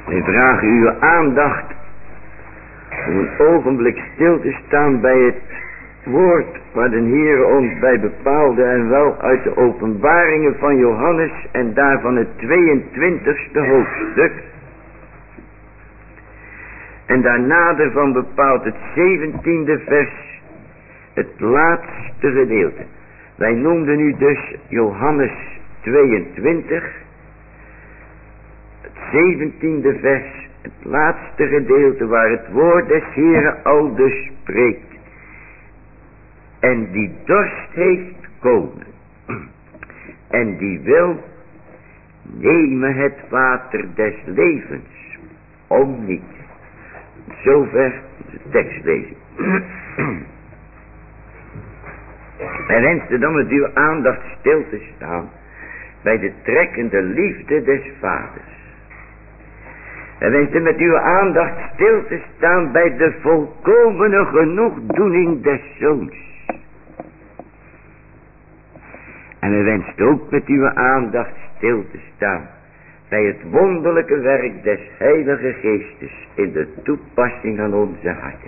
Ik vraag uw aandacht om een ogenblik stil te staan bij het woord waar de Heer ons bij bepaalde, en wel uit de openbaringen van Johannes en daarvan het 22e hoofdstuk. En daarna ervan bepaalt het 17e vers, het laatste gedeelte. Wij noemden nu dus Johannes 22, het 17e vers, het laatste gedeelte waar het woord des Heeren aldus spreekt. En die dorst heeft komen, en die wil, nemen het water des levens, om niet. Zover de tekstlezing. Hij wenste dan met uw aandacht stil te staan bij de trekkende liefde des vaders. Hij wenste met uw aandacht stil te staan bij de volkomene genoegdoening des zoons. En hij wenst ook met uw aandacht stil te staan bij het wonderlijke werk des Heilige Geestes in de toepassing aan onze harten.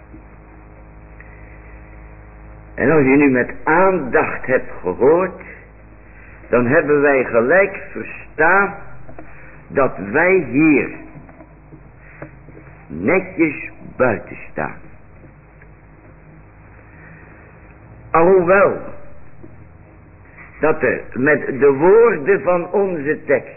En als u nu met aandacht hebt gehoord, dan hebben wij gelijk verstaan dat wij hier netjes buiten staan. Alhoewel dat er met de woorden van onze tekst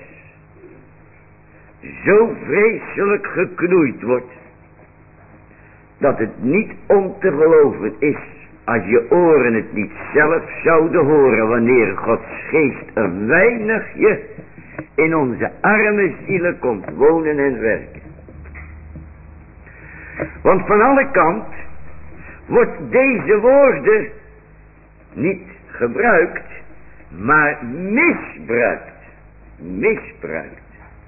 zo vreselijk geknoeid wordt, dat het niet om te geloven is als je oren het niet zelf zouden horen, wanneer Gods geest een weinigje in onze arme zielen komt wonen en werken. Want van alle kanten wordt deze woorden niet gebruikt, maar misbruikt. Misbruikt.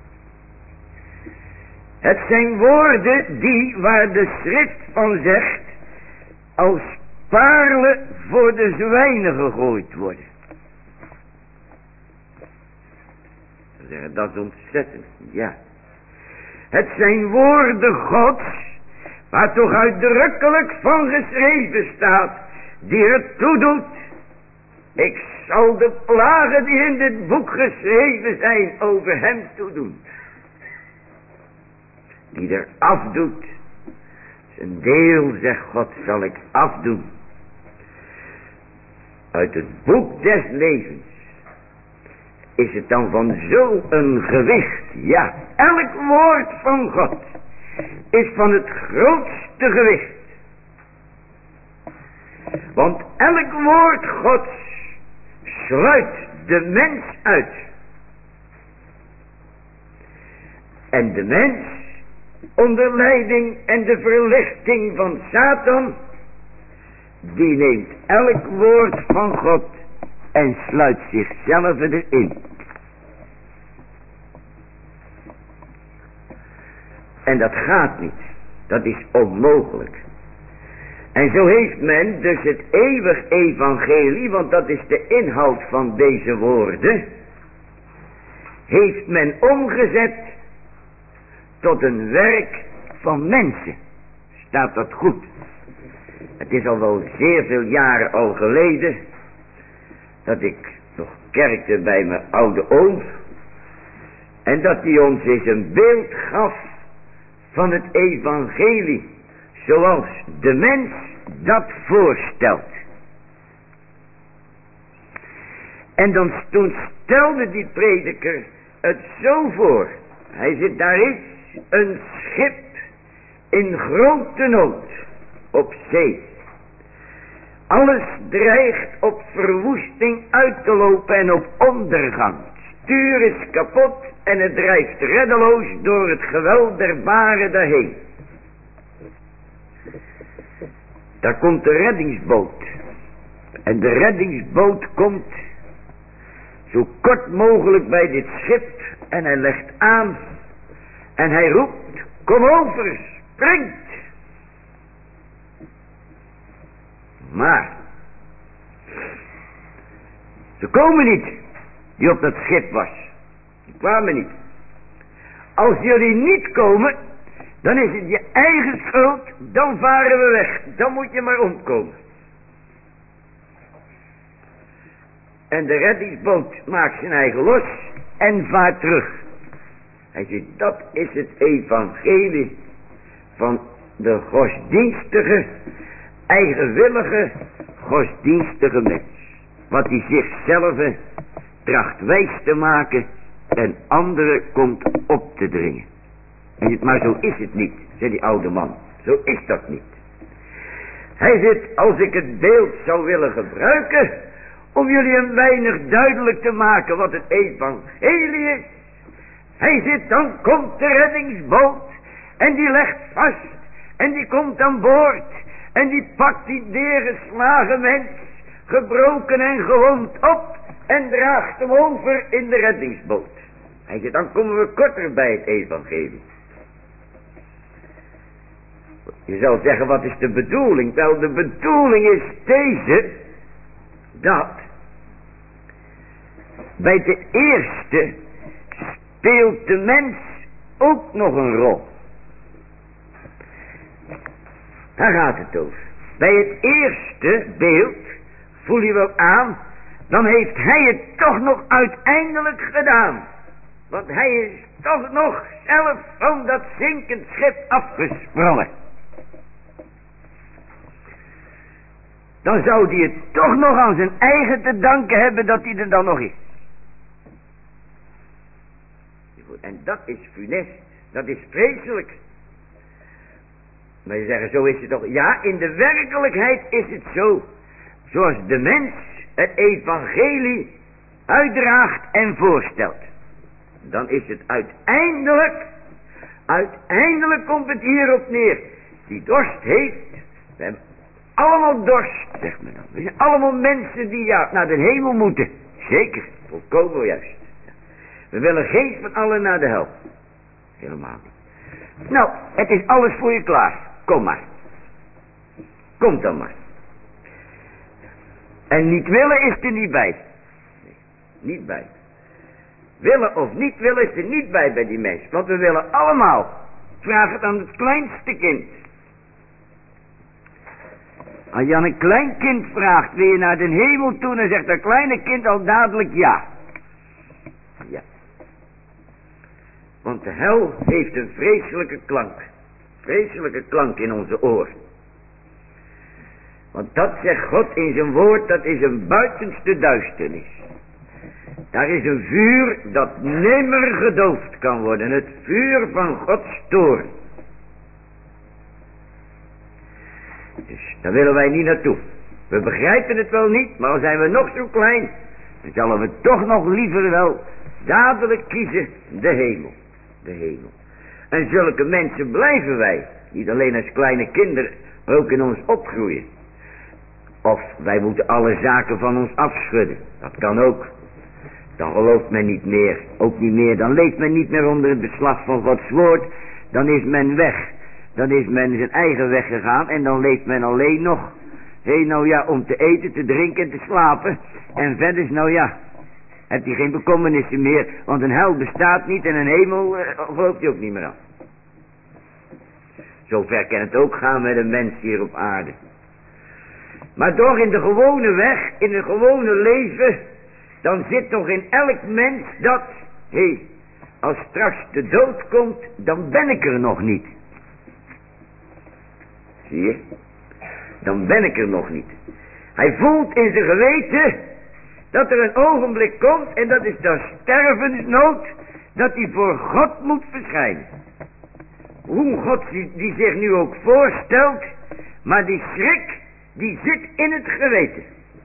Het zijn woorden die, waar de schrift van zegt, als parelen voor de zwijnen gegooid worden. Dat is ontzettend, ja. Het zijn woorden Gods, waar toch uitdrukkelijk van geschreven staat, die er toe doet: ik zal de plagen die in dit boek geschreven zijn over hem toedoen. Die er afdoet, zijn deel, zegt God, zal ik afdoen. Uit het boek des levens is het dan van zo'n gewicht. Ja, elk woord van God is van het grootste gewicht. Want elk woord Gods sluit de mens uit. En de mens, onder leiding en de verlichting van Satan, die neemt elk woord van God en sluit zichzelf erin. En dat gaat niet. Dat is onmogelijk. En zo heeft men dus het eeuwig evangelie, want dat is de inhoud van deze woorden, heeft men omgezet tot een werk van mensen. Staat dat goed? Het is al wel zeer veel jaren al geleden dat ik nog kerkte bij mijn oude oom, en dat hij ons eens een beeld gaf van het evangelie zoals de mens dat voorstelt. En dan toen stelde die prediker het zo voor. Hij zegt, daar is een schip in grote nood op zee. Alles dreigt op verwoesting uit te lopen en op ondergang. Het stuur is kapot en het drijft reddeloos door het geweld der baren daarheen. Daar komt de reddingsboot. En de reddingsboot komt zo kort mogelijk bij dit schip. En hij legt aan. En hij roept, kom over, springt. Maar ze komen niet, die op dat schip was. Die kwamen niet. Als jullie niet komen, dan is het je eigen schuld, dan varen we weg. Dan moet je maar omkomen. En de reddingsboot maakt zijn eigen los en vaart terug. Hij zegt, dat is het evangelie van de godsdienstige, eigenwillige, godsdienstige mens. Wat hij zichzelf tracht wijs te maken en anderen komt op te dringen. En zegt, maar zo is het niet, zei die oude man. Zo is dat niet. Hij zegt, als ik het beeld zou willen gebruiken om jullie een weinig duidelijk te maken wat het evangelie is. Hij zegt, dan komt de reddingsboot en die legt vast en die komt aan boord en die pakt die neergeslagen mens, gebroken en gewond op en draagt hem over in de reddingsboot. Hij zegt, dan komen we korter bij het evangelie. Je zou zeggen, wat is de bedoeling? Wel, de bedoeling is deze, dat bij de eerste speelt de mens ook nog een rol. Daar gaat het over. Bij het eerste beeld, voel je wel aan, dan heeft hij het toch nog uiteindelijk gedaan. Want hij is toch nog zelf van dat zinkend schip afgesprongen. Dan zou hij het toch nog aan zijn eigen te danken hebben dat hij er dan nog is. En dat is funest, dat is vreselijk. Maar je zegt, zo is het toch? Ja, in de werkelijkheid is het zo. Zoals de mens het evangelie uitdraagt en voorstelt. Dan is het uiteindelijk komt het hierop neer. Die dorst heeft, we hebben allemaal dorst, zegt men dan. We zijn allemaal mensen die naar de hemel moeten. Zeker, volkomen juist. We willen geen van allen naar de hel. Helemaal niet. Nou, het is alles voor je klaar. Kom maar. Kom dan maar. En niet willen is er niet bij. Nee, niet bij. Willen of niet willen is er niet bij die mens. Want we willen allemaal. Vraag het aan het kleinste kind. Als je aan een klein kind vraagt, wil je naar de hemel toe, dan zegt dat kleine kind al dadelijk ja. Ja. Want de hel heeft een vreselijke klank. Vreselijke klank in onze oren. Want dat zegt God in zijn woord, dat is een buitenste duisternis. Daar is een vuur dat nimmer gedoofd kan worden. Het vuur van Gods toorn. Dus daar willen wij niet naartoe. We begrijpen het wel niet, maar al zijn we nog zo klein, dan zullen we toch nog liever wel dadelijk kiezen de hemel. De hemel. En zulke mensen blijven wij. Niet alleen als kleine kinderen, maar ook in ons opgroeien. Of wij moeten alle zaken van ons afschudden. Dat kan ook. Dan gelooft men niet meer. Ook niet meer. Dan leeft men niet meer onder het beslag van Gods woord. Dan is men weg. Dan is men zijn eigen weg gegaan. En dan leeft men alleen nog. Nou ja, om te eten, te drinken en te slapen. En verder is nou ja. Hebt hij geen bekommernissen meer. Want een hel bestaat niet. En een hemel gelooft hij ook niet meer aan. Zover kan het ook gaan met een mens hier op aarde. Maar toch in de gewone weg, in het gewone leven, dan zit toch in elk mens dat, als straks de dood komt, dan ben ik er nog niet. Zie je? Dan ben ik er nog niet. Hij voelt in zijn geweten dat er een ogenblik komt, en dat is de stervensnood, dat hij voor God moet verschijnen. Hoe God die zich nu ook voorstelt, maar die schrik, die zit in het geweten.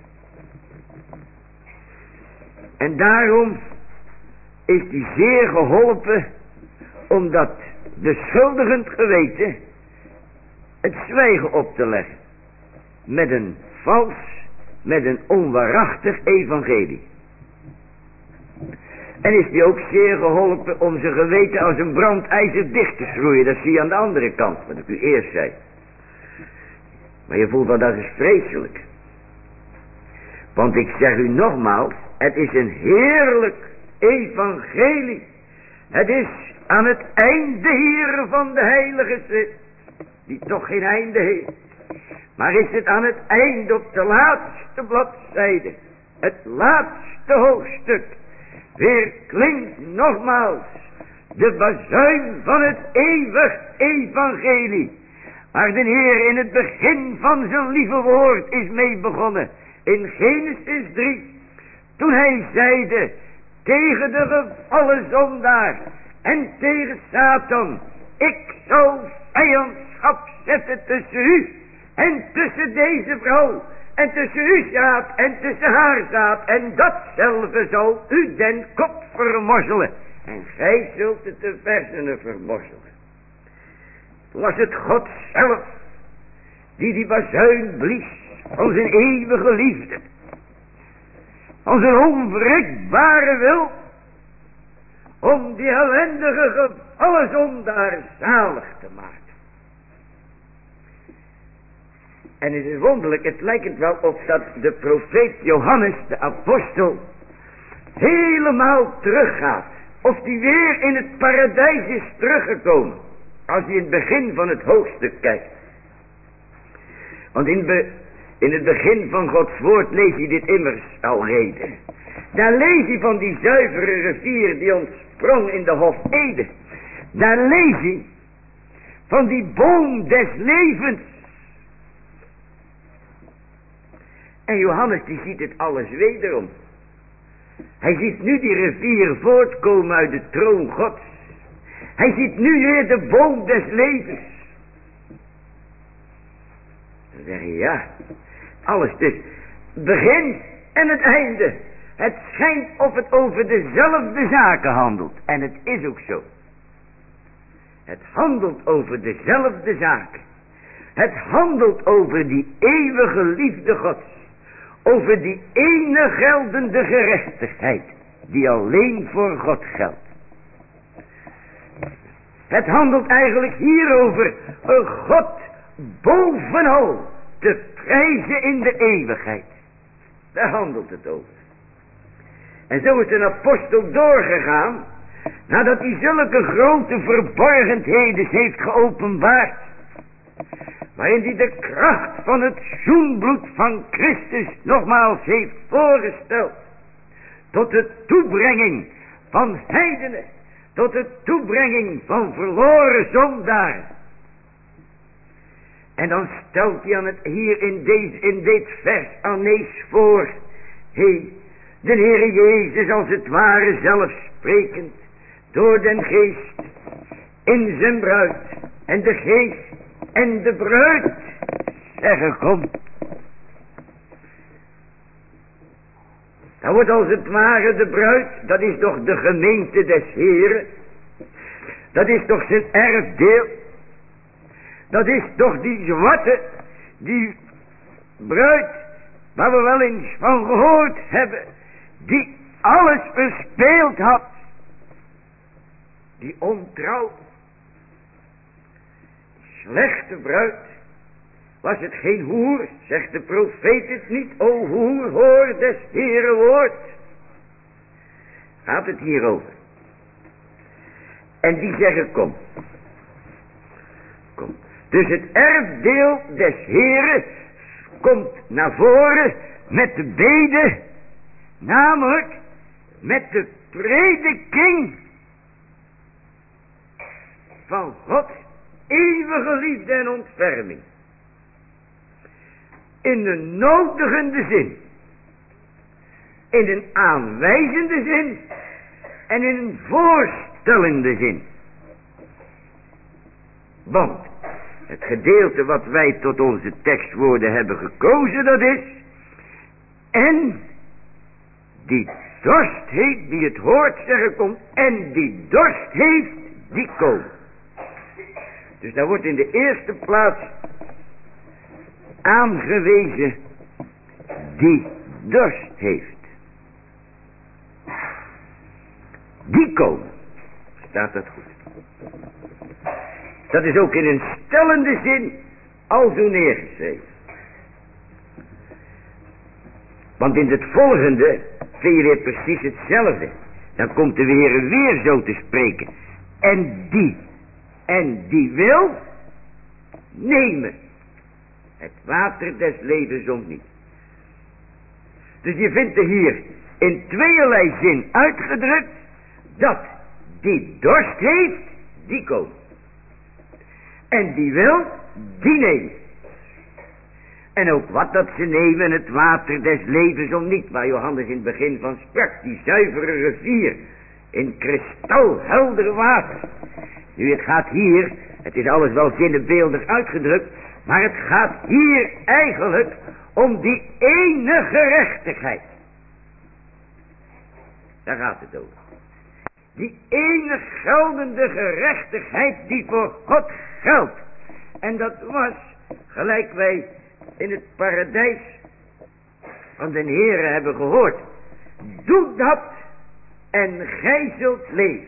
En daarom is die zeer geholpen, omdat beschuldigend geweten het zwijgen op te leggen. Met een vals, met een onwaarachtig evangelie. En is die ook zeer geholpen om zijn geweten als een brandijzer dicht te schroeien. Dat zie je aan de andere kant, wat ik u eerst zei. Maar je voelt wel, dat is vreselijk. Want ik zeg u nogmaals, het is een heerlijk evangelie. Het is aan het einde hier van de heilige schrift, die toch geen einde heeft, maar is het aan het einde op de laatste bladzijde, het laatste hoofdstuk, weer klinkt nogmaals de bazuin van het eeuwig evangelie, waar de Heer in het begin van zijn lieve woord is mee begonnen, in Genesis 3, toen hij zeide tegen de gevallen zondaar en tegen Satan: ik zal vijandschap zetten tussen u en tussen deze vrouw, en tussen uw zaad en tussen haar zaad, en datzelfde zal u den kop vermorzelen, en gij zult het de hersenen vermorzelen. Toen was het God zelf die bazuin blies van zijn eeuwige liefde, van zijn onwrikbare wil, om die ellendige gevallen zondaar zalig te maken. En het is wonderlijk, het lijkt wel of dat de profeet Johannes, de apostel, helemaal teruggaat. Of die weer in het paradijs is teruggekomen, als hij in het begin van het hoofdstuk kijkt. Want in het begin van Gods woord lees je dit immers al reden. Daar lees je van die zuivere rivier die ontsprong in de Hof Eden. Daar lees je van die boom des levens. En Johannes die ziet het alles wederom. Hij ziet nu die rivier voortkomen uit de troon Gods. Hij ziet nu weer de boom des levens. Dan zeg je ja, alles dus, begin en het einde. Het schijnt of het over dezelfde zaken handelt. En het is ook zo. Het handelt over dezelfde zaken. Het handelt over die eeuwige liefde Gods. Over die ene geldende gerechtigheid, die alleen voor God geldt. Het handelt eigenlijk hierover een God bovenal te prijzen in de eeuwigheid. Daar handelt het over. En zo is een apostel doorgegaan, nadat hij zulke grote verborgenheden heeft geopenbaard, waarin hij de kracht van het zoenbloed van Christus nogmaals heeft voorgesteld, tot de toebrenging van heidenen, tot de toebrenging van verloren zondaren. En dan stelt hij aan het hier in dit vers aaneens voor, de Heere Jezus als het ware zelf sprekend, door den geest, in zijn bruid, en de geest en de bruid zeggen kom. Dan wordt als het ware de bruid, dat is toch de gemeente des Heeren. Dat is toch zijn erfdeel. Dat is toch die zwarte, die bruid, waar we wel eens van gehoord hebben, die alles verspeeld had. Die ontrouw, slechte bruid, was het geen hoer, zegt de profeet het niet, o hoer, hoor des Heeren woord. Gaat het hierover. En die zeggen kom. Kom. Dus het erfdeel des Heeren komt naar voren met de bede, namelijk met de prediking van Gods eeuwige liefde en ontferming. In een nodigende zin, in een aanwijzende zin en in een voorstellende zin. Want het gedeelte wat wij tot onze tekstwoorden hebben gekozen, dat is: en die dorst heeft, die het hoort zeggen komt, en die dorst heeft, die komt. Dus daar wordt in de eerste plaats aangewezen die dorst heeft. Die komen. Staat dat goed? Dat is ook in een stellende zin al zo neergeschreven. Want in het volgende vind je weer precies hetzelfde. Dan komt de Heer weer zo te spreken. En die wil nemen het water des levens om niet. Dus je vindt er hier in tweeërlei zin uitgedrukt dat die dorst heeft, die komt. En die wil, die neemt. En ook wat dat ze nemen, het water des levens om niet, waar Johannes in het begin van sprak, die zuivere rivier, in kristalhelder water. Nu, het gaat hier, het is alles wel zinnebeeldig uitgedrukt, maar het gaat hier eigenlijk om die ene gerechtigheid. Daar gaat het over. Die ene geldende gerechtigheid die voor God geldt. En dat was, gelijk wij in het paradijs van de Heere hebben gehoord. Doe dat en gij zult leven.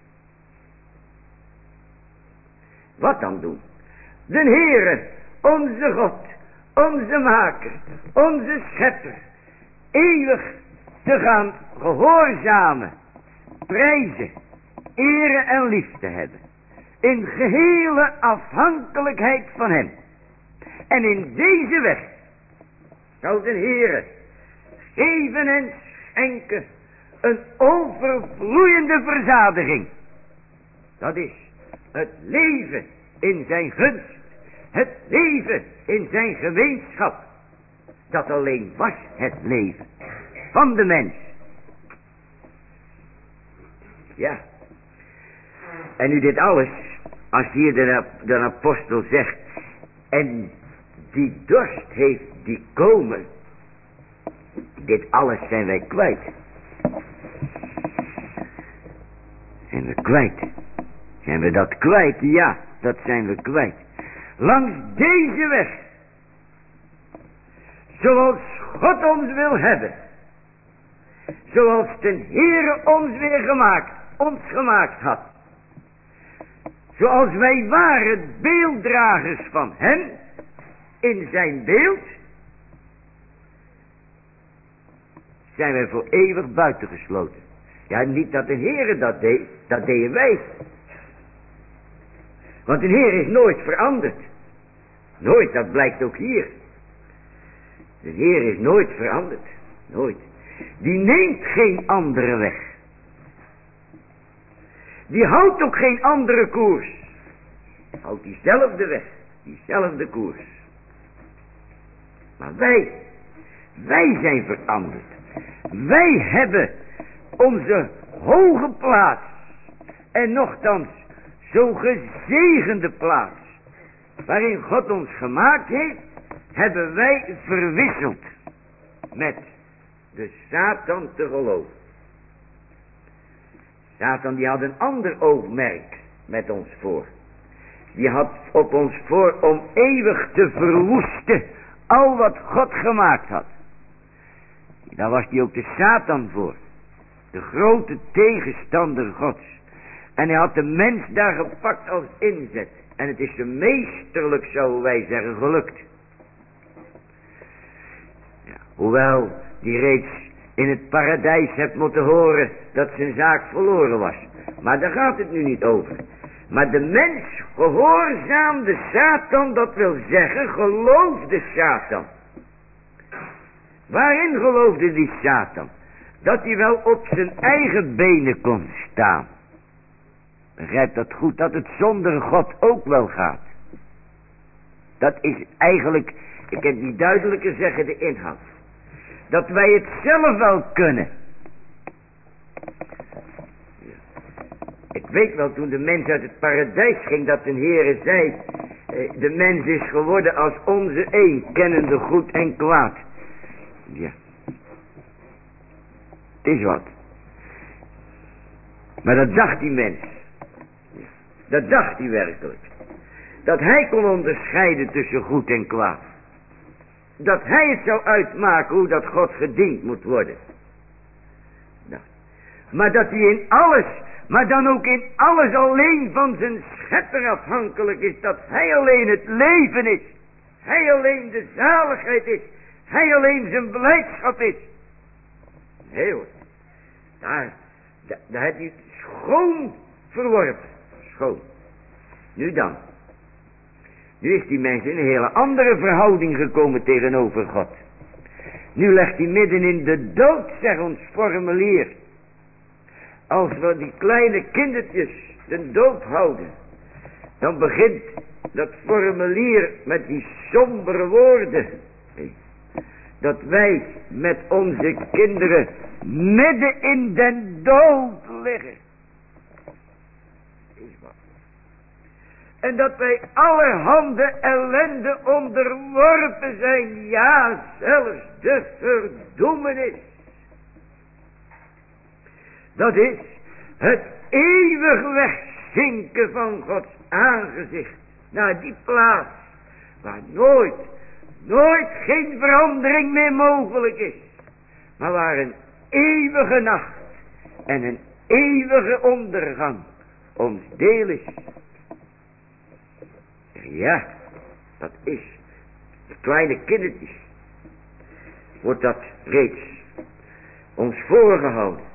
Wat dan doen? De Heere, onze God, onze Maker, onze Schepper, eeuwig te gaan gehoorzamen, prijzen, eren en liefde hebben. In gehele afhankelijkheid van hem. En in deze weg zal de Heere geven en schenken een overvloeiende verzadiging. Dat is het leven in zijn gunst. Het leven in zijn gemeenschap. Dat alleen was het leven van de mens. Ja. En nu dit alles, als hier de apostel zegt, en die dorst heeft die komen, dit alles zijn wij kwijt. Zijn we kwijt? Zijn we dat kwijt? Ja, dat zijn we kwijt. Langs deze weg, zoals God ons wil hebben, zoals de Heere ons weer ons gemaakt had, zoals wij waren beelddragers van hem, in zijn beeld, zijn wij voor eeuwig buitengesloten. Ja, niet dat de Heere dat deed, dat deden wij. Want de Heer is nooit veranderd. Nooit, dat blijkt ook hier. De Heer is nooit veranderd. Nooit. Die neemt geen andere weg. Die houdt ook geen andere koers. Houdt diezelfde weg. Diezelfde koers. Maar wij zijn veranderd. Wij hebben onze hoge plaats. En nochtans zo'n gezegende plaats. Waarin God ons gemaakt heeft. Hebben wij verwisseld. Met de Satan te geloven. Satan die had een ander oogmerk met ons voor. Die had op ons voor om eeuwig te verwoesten al wat God gemaakt had. Daar was hij ook de Satan voor. De grote tegenstander Gods. En hij had de mens daar gepakt als inzet. En het is hem meesterlijk, zouden wij zeggen, gelukt. Ja, hoewel die reeds in het paradijs heeft moeten horen dat zijn zaak verloren was. Maar daar gaat het nu niet over. Maar de mens gehoorzaamde Satan, dat wil zeggen, geloofde Satan. Waarin geloofde die Satan? Dat hij wel op zijn eigen benen kon staan. Begrijp dat goed, dat het zonder God ook wel gaat. Dat is eigenlijk, ik kan het niet duidelijker zeggen, de inhoud. Dat wij het zelf wel kunnen. Ik weet wel, toen de mens uit het paradijs ging, dat de Heere zei, de mens is geworden als onze een, kennende goed en kwaad. Ja. Het is wat. Maar dat dacht die mens. Dat dacht hij werkelijk. Dat hij kon onderscheiden tussen goed en kwaad. Dat hij het zou uitmaken hoe dat God gediend moet worden. Nou. Maar dat hij in alles, maar dan ook in alles alleen van zijn schepper afhankelijk is. Dat hij alleen het leven is. Hij alleen de zaligheid is. Hij alleen zijn blijdschap is. Nee hoor. Daar heb je schoon verworpen. schoon. Nu dan. Nu is die mens in een hele andere verhouding gekomen tegenover God. Nu legt hij midden in de dood, zegt ons formulier. Als we die kleine kindertjes de dood houden, dan begint dat formulier met die sombere woorden. Dat wij met onze kinderen midden in den dood liggen. En dat wij allerhande ellende onderworpen zijn. Ja, zelfs de verdoemenis. Dat is het eeuwig wegzinken van Gods aangezicht. Naar die plaats waar nooit geen verandering meer mogelijk is. Maar waar een eeuwige nacht en een eeuwige ondergang ons deel is. Ja, dat is. De kleine kindertjes. Wordt dat reeds ons voorgehouden.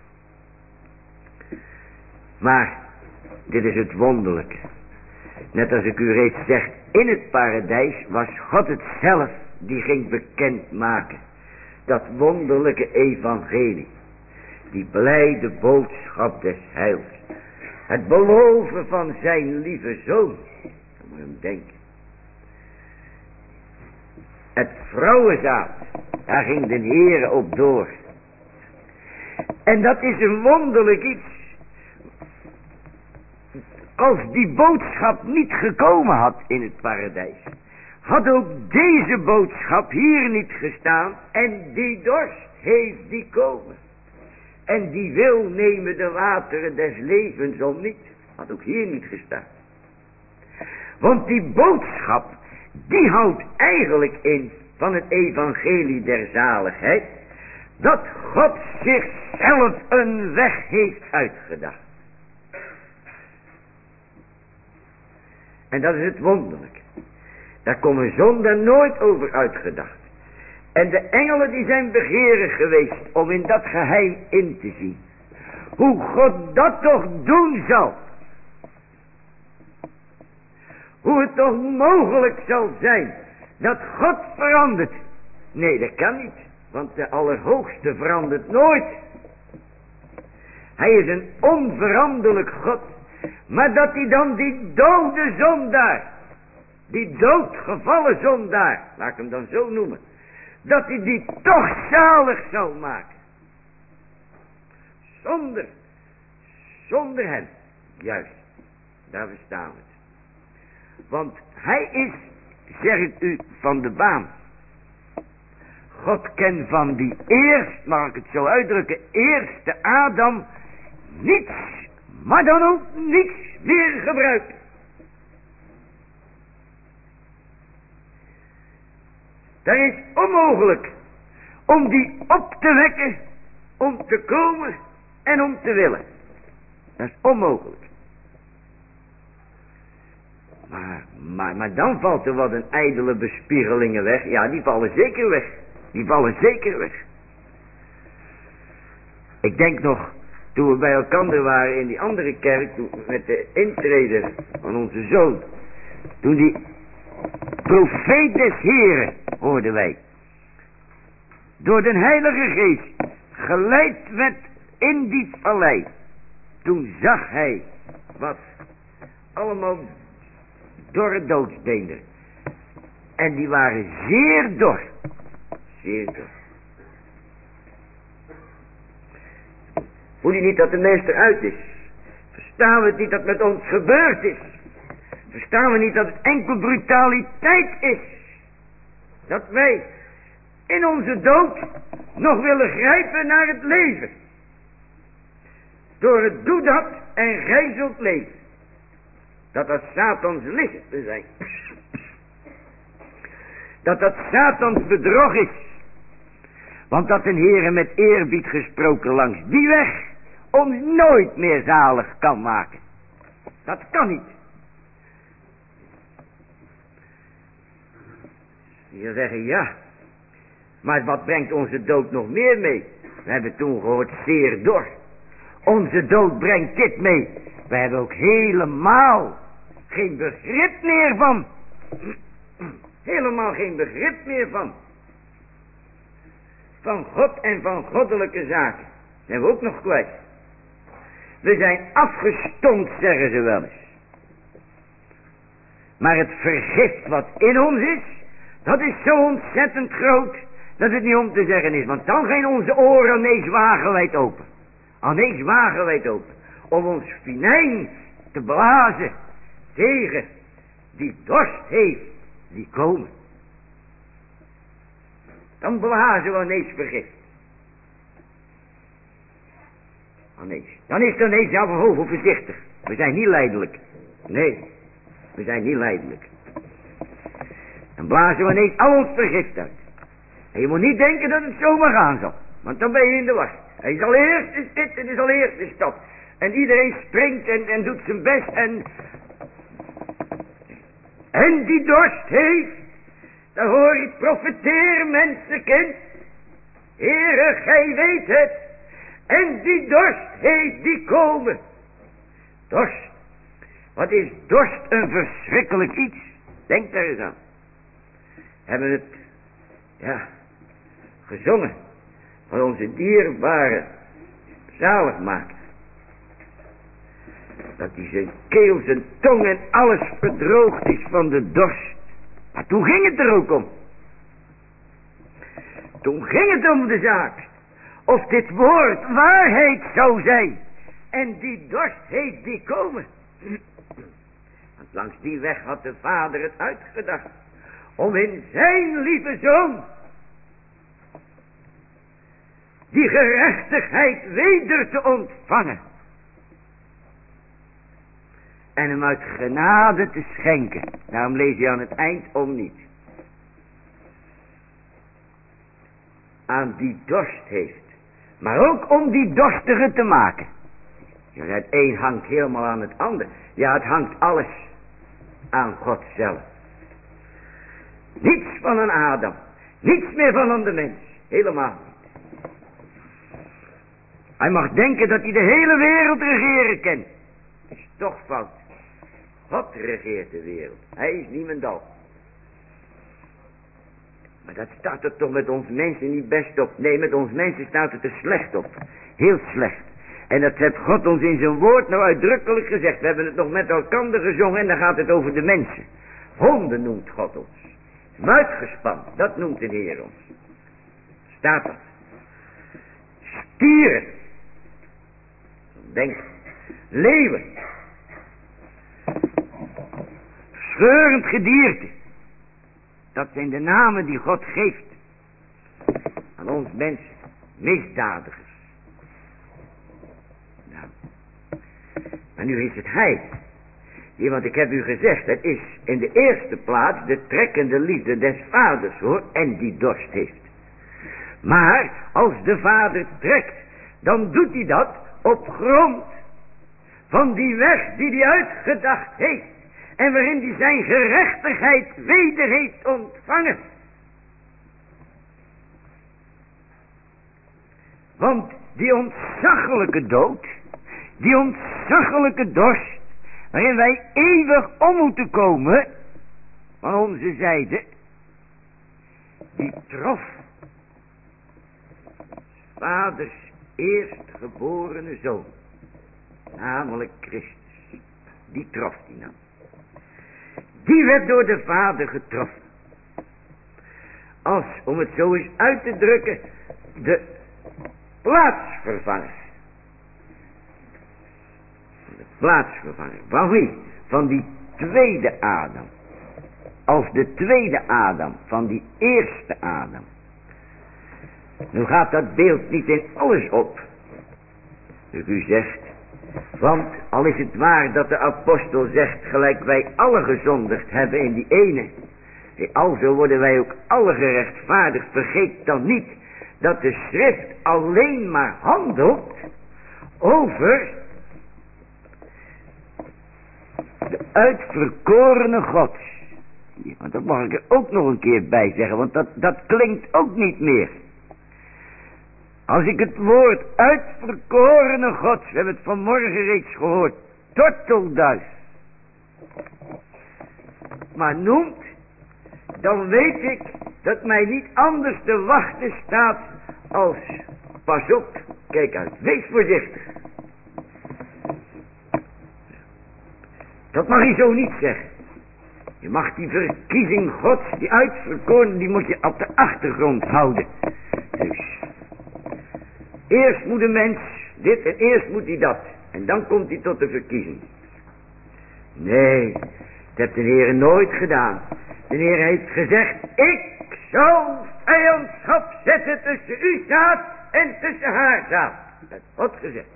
Maar, dit is het wonderlijke. Net als ik u reeds zeg, in het paradijs was God het zelf die ging bekendmaken. Dat wonderlijke evangelie. Die blijde boodschap des heils. Het beloven van zijn lieve zoon. Dat moet je hem denken. Het vrouwenzaad. Daar ging de Heere op door. En dat is een wonderlijk iets. Als die boodschap niet gekomen had in het paradijs, had ook deze boodschap hier niet gestaan. En die dorst heeft die komen. En die wil nemen de wateren des levens om niet. Had ook hier niet gestaan. Want die boodschap, die houdt eigenlijk in van het evangelie der zaligheid. Dat God zichzelf een weg heeft uitgedacht. En dat is het wonderlijke. Daar komen zonden nooit over uitgedacht. En de engelen die zijn begeerig geweest om in dat geheim in te zien. Hoe God dat toch doen zal. Hoe het toch mogelijk zal zijn dat God verandert. Nee, dat kan niet. Want de Allerhoogste verandert nooit. Hij is een onveranderlijk God. Maar dat hij dan die dode zondaar, die doodgevallen zondaar, laat ik hem dan zo noemen, dat hij die toch zalig zal maken. Zonder hem. Juist, daar verstaan we het. Want hij is, zeg ik u, van de baan. God kent van die mag ik het zo uitdrukken, eerste Adam niets, maar dan ook niets meer gebruikt. Dat is onmogelijk om die op te wekken, om te komen en om te willen. Dat is onmogelijk. Maar dan valt er wat een ijdele bespiegelingen weg. Ja, die vallen zeker weg. Die vallen zeker weg. Ik denk nog, toen we bij elkaar waren in die andere kerk, met de intrede van onze zoon. Toen die profeet des Heren, hoorden wij. Door de Heilige Geest, geleid werd in die vallei. Toen zag hij wat allemaal dorre doodsbeenderen. En die waren zeer dor. Zeer dor. Voel je niet dat de meester uit is? Verstaan we het niet dat met ons gebeurd is? Verstaan we niet dat het enkel brutaliteit is? Dat wij in onze dood nog willen grijpen naar het leven. Door het doe dat en gij zult leven. Dat Satans lichten zijn. Dat Satans bedrog is. Want dat een Heere met eerbied gesproken langs die weg ons nooit meer zalig kan maken. Dat kan niet. Je zeggen ja. Maar wat brengt onze dood nog meer mee? We hebben toen gehoord zeer dor. Onze dood brengt dit mee. We hebben ook helemaal geen begrip meer van. Helemaal geen begrip meer van. Van God en van goddelijke zaken. Dat zijn we ook nog kwijt. We zijn afgestompt, zeggen ze wel eens. Maar het vergif wat in ons is, dat is zo ontzettend groot, dat het niet om te zeggen is. Want dan gaan onze oren ineens wagenwijd open. Ineens wagenwijd open. Om ons venijn te blazen tegen die dorst heeft, die komen. Dan blazen we ineens vergif. Ineens. Dan is het ineens ja, van voorzichtig. We zijn niet lijdelijk. Nee, we zijn niet lijdelijk. Dan blazen we ineens al ons vergif uit. En je moet niet denken dat het zomaar gaan zal. Want dan ben je in de war. Hij is al eerst is dit en is al eerst is dat. En iedereen springt en doet zijn best en die dorst heeft. Dan hoor je profeteren, mensenkind. Heere, gij weet het. En die dorst heeft, die komen. Dorst. Wat is dorst een verschrikkelijk iets. Denk daar eens aan. Hebben het, ja, gezongen. Van onze dierbare zaligmaker. Dat hij zijn keel, zijn tong en alles verdroogd is van de dorst. Maar toen ging het er ook om. Toen ging het om de zaak. Of dit woord waarheid zou zijn. En die dorst heeft die komen. Want langs die weg had de Vader het uitgedacht. Om in zijn lieve Zoon die gerechtigheid weder te ontvangen. En hem uit genade te schenken. Daarom lees je aan het eind om niet. Aan die dorst heeft. Maar ook om die dorstige te maken. Ja, het een hangt helemaal aan het ander. Ja, het hangt alles aan God zelf. Niets van een Adam. Niets meer van de mens. Helemaal niet. Hij mag denken dat hij de hele wereld regeren kent. Is toch fout. God regeert de wereld. Hij is niemendal. Maar dat staat er toch met ons mensen niet best op. Nee, met ons mensen staat het er slecht op. Heel slecht. En dat heeft God ons in zijn woord nou uitdrukkelijk gezegd. We hebben het nog met elkaar gezongen en dan gaat het over de mensen. Honden noemt God ons. Muitgespan, dat noemt de Heer ons. Staat dat. Stieren. Denk. Leeuwen. Scheurend gedierte. Dat zijn de namen die God geeft aan ons mensen. Misdadigers. Nou. Maar nu is het hij. Die, want ik heb u gezegd, het is in de eerste plaats de trekkende liefde des vaders hoor. En die dorst heeft. Maar als de vader trekt, dan doet hij dat op grond van die weg die hij uitgedacht heeft. En waarin hij zijn gerechtigheid weder heeft ontvangen. Want die ontzaglijke dood, die ontzaglijke dorst, waarin wij eeuwig om moeten komen, van onze zijde, die trof vaders eerstgeborene zoon, namelijk Christus. Die trof die nou. Die werd door de vader getroffen. Als, om het zo eens uit te drukken, de plaatsvervanger. De plaatsvervanger. Van wie? Van die tweede Adam. Als de tweede Adam van die eerste Adam. Nu gaat dat beeld niet in alles op. Dus u zegt, want al is het waar dat de apostel zegt, gelijk wij alle gezondigd hebben in die ene, alzo worden wij ook alle gerechtvaardigd. Vergeet dan niet dat de schrift alleen maar handelt over de uitverkorene Gods. Ja, want dat mag ik er ook nog een keer bij zeggen, want dat klinkt ook niet meer. Als ik het woord uitverkorene Gods, we hebben het vanmorgen reeds gehoord, tortelduif maar noemt, dan weet ik dat mij niet anders te wachten staat als, pas op, kijk uit, wees voorzichtig. Dat mag je zo niet zeggen. Je mag die verkiezing Gods, die uitverkoren, die moet je op de achtergrond houden. Dus, eerst moet de mens dit en eerst moet hij dat. En dan komt hij tot de verkiezing. Nee, dat heeft de Heer nooit gedaan. De Heer heeft gezegd, ik zal vijandschap zetten tussen uw zaad en tussen haar zaad. Dat heeft God gezegd.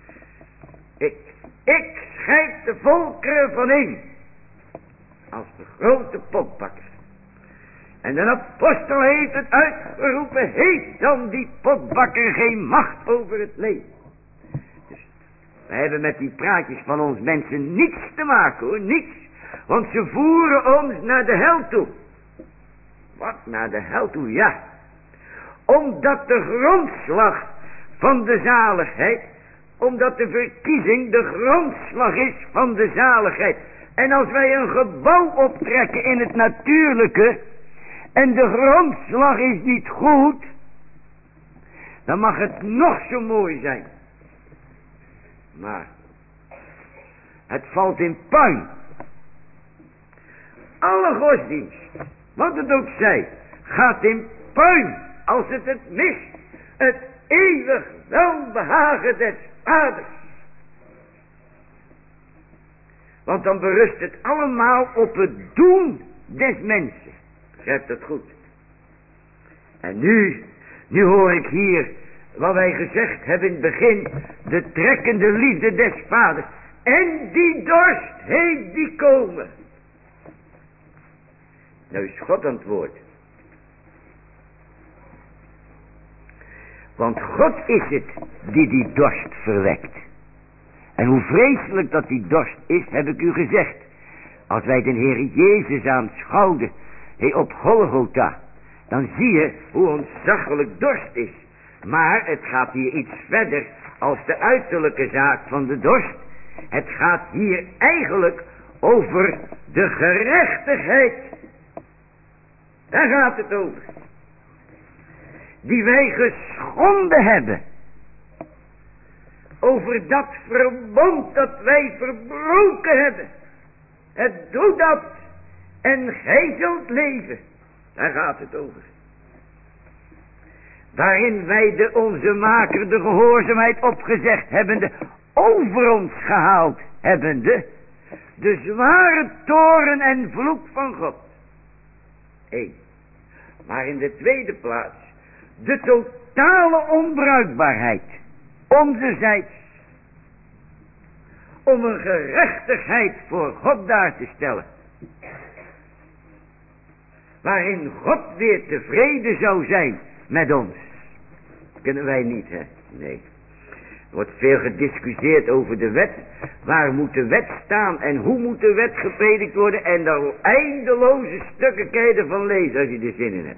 Ik scheid de volkeren van één. Als de grote potbakker. En de apostel heeft het uitgeroepen, heeft dan die potbakker geen macht over het leven. Dus we hebben met die praatjes van ons mensen niets te maken hoor, niets. Want ze voeren ons naar de hel toe. Wat, naar de hel toe? Ja. Omdat de grondslag van de zaligheid, omdat de verkiezing de grondslag is van de zaligheid. En als wij een gebouw optrekken in het natuurlijke, en de grondslag is niet goed, dan mag het nog zo mooi zijn. Maar het valt in puin. Alle godsdienst, wat het ook zij, gaat in puin als het mist. Het eeuwig welbehagen des Vaders. Want dan berust het allemaal op het doen des mensen. Begrijpt dat goed? En nu hoor ik hier wat wij gezegd hebben in het begin. De trekkende liefde des Vaders. En die dorst heeft die komen. Nou is God aan het woord. Want God is het die dorst verwekt. En hoe vreselijk dat die dorst is, heb ik u gezegd. Als wij de Heer Jezus aanschouwden op Golgotha, dan zie je hoe ontzaglijk dorst is. Maar het gaat hier iets verder als de uiterlijke zaak van de dorst. Het gaat hier eigenlijk over de gerechtigheid. Daar gaat het over. Die wij geschonden hebben. Over dat verbond dat wij verbroken hebben. Het doet dat. En gij zult leven. Daar gaat het over. Waarin wij onze maker de gehoorzaamheid opgezegd hebbende, over ons gehaald hebbende, de zware toorn en vloek van God. 1. Maar in de tweede plaats, de totale onbruikbaarheid, onzerzijds, om een gerechtigheid voor God daar te stellen. Waarin God weer tevreden zou zijn met ons. Kunnen wij niet, hè? Nee. Er wordt veel gediscussieerd over de wet. Waar moet de wet staan en hoe moet de wet gepredikt worden? En daar eindeloze stukken kan je ervan lezen als je er zin in hebt.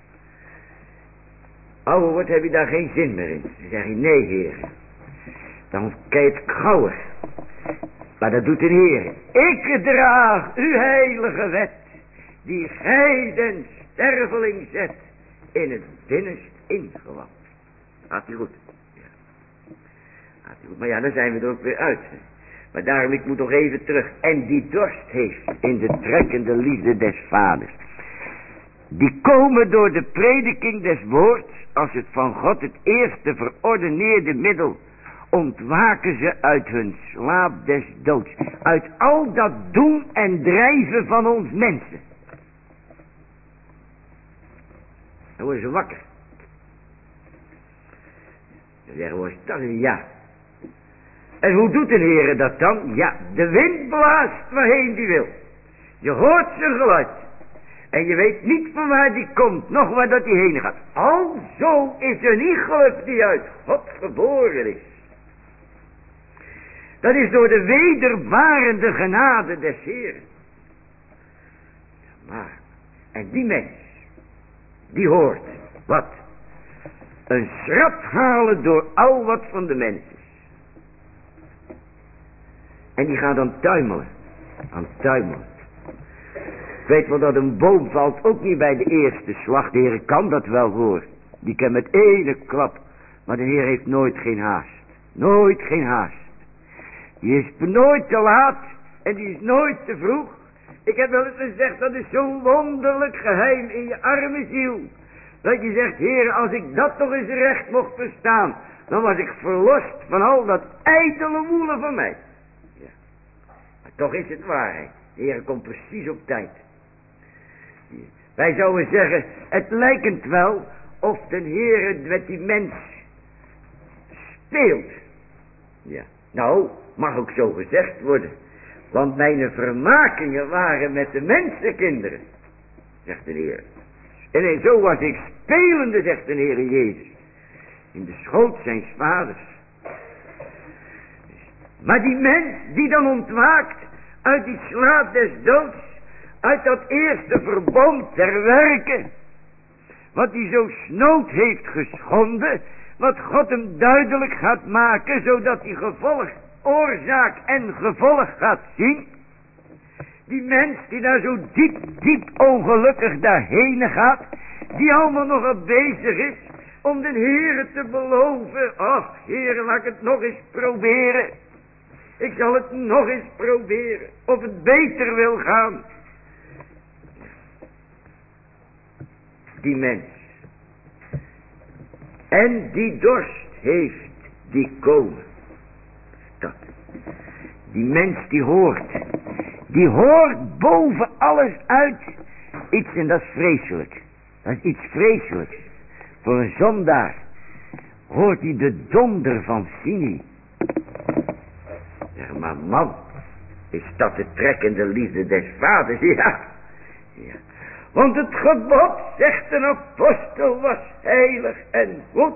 Oude wordt, heb je daar geen zin meer in. Dan zeg je, nee heer. Dan kan je het gauwer. Maar dat doet de Heer. Ik draag uw heilige wet, die gij den sterveling zet in het binnenst ingewand. Gaat u goed? Ja. Gaat u goed? Maar ja, dan zijn we er ook weer uit. Maar daarom, ik moet nog even terug. En die dorst heeft in de trekkende liefde des Vaders. Die komen door de prediking des woords, als het van God het eerste verordeneerde middel, ontwaken ze uit hun slaap des doods. Uit al dat doen en drijven van ons mensen. Dan worden ze wakker. Dan zeggen we, dat is ja. En hoe doet de Heer dat dan? Ja, de wind blaast waarheen die wil. Je hoort zijn geluid. En je weet niet van waar die komt, nog waar dat die heen gaat. Alzo is een iegelijk die uit God geboren is. Dat is door de wedervarende genade des Heeren. Maar, en die mens, die hoort, wat? Een schrap halen door al wat van de mens is. En die gaat dan tuimelen. Aan tuimelen. Ik weet wel dat een boom valt ook niet bij de eerste slag. De Heer kan dat wel hoor. Die kan met ene klap. Maar de Heer heeft nooit geen haast. Nooit geen haast. Die is nooit te laat. En die is nooit te vroeg. Ik heb wel eens gezegd, dat is zo'n wonderlijk geheim in je arme ziel. Dat je zegt, Heer, als ik dat toch eens recht mocht verstaan, dan was ik verlost van al dat ijdele woelen van mij. Ja. Maar toch is het waarheid. De Heer komt precies op tijd. Wij zouden zeggen, het lijkt wel of de Heer met die mens speelt. Ja. Nou, mag ook zo gezegd worden. Want mijn vermakingen waren met de mensenkinderen, zegt de Heer. En zo was ik spelende, zegt de Heer Jezus, in de schoot zijns vaders. Maar die mens die dan ontwaakt uit die slaap des doods, uit dat eerste verbond der werken, wat hij zo snood heeft geschonden, wat God hem duidelijk gaat maken, zodat hij oorzaak en gevolg gaat zien. Die mens die daar zo diep ongelukkig daarheen gaat, die allemaal nog al bezig is om de Heere te beloven. Ach, Heere, laat ik het nog eens proberen. Ik zal het nog eens proberen, of het beter wil gaan. Die mens. En die dorst heeft, die komen. Dat. Die mens die hoort boven alles uit iets, en dat is vreselijk. Dat is iets vreselijks. Voor een zondaar hoort hij de donder van Sinai. Zeg maar, man, is dat de trekkende liefde des vaders? Ja. Want het gebod, zegt een apostel, was heilig en goed.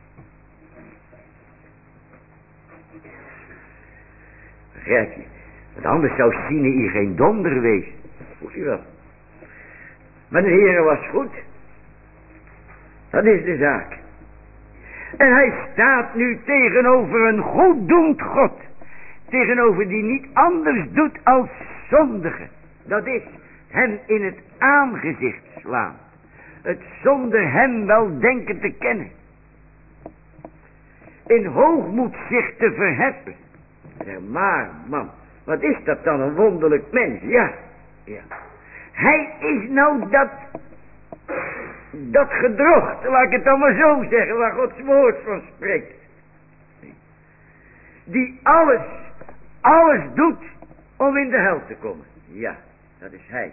Begrijp je? Want anders zou Sinai geen donder wezen. Voel je wel. Maar de Heere was goed. Dat is de zaak. En hij staat nu tegenover een goeddoend God. Tegenover die niet anders doet als zondigen. Dat is hem in het aangezicht slaan. Het zonder hem wel denken te kennen. In hoogmoed zich te verheffen. Zeg maar, man, wat is dat dan een wonderlijk mens? Ja. Hij is nou dat gedrocht, laat ik het dan maar zo zeggen, waar Gods woord van spreekt. Die alles doet om in de hel te komen. Ja, dat is hij.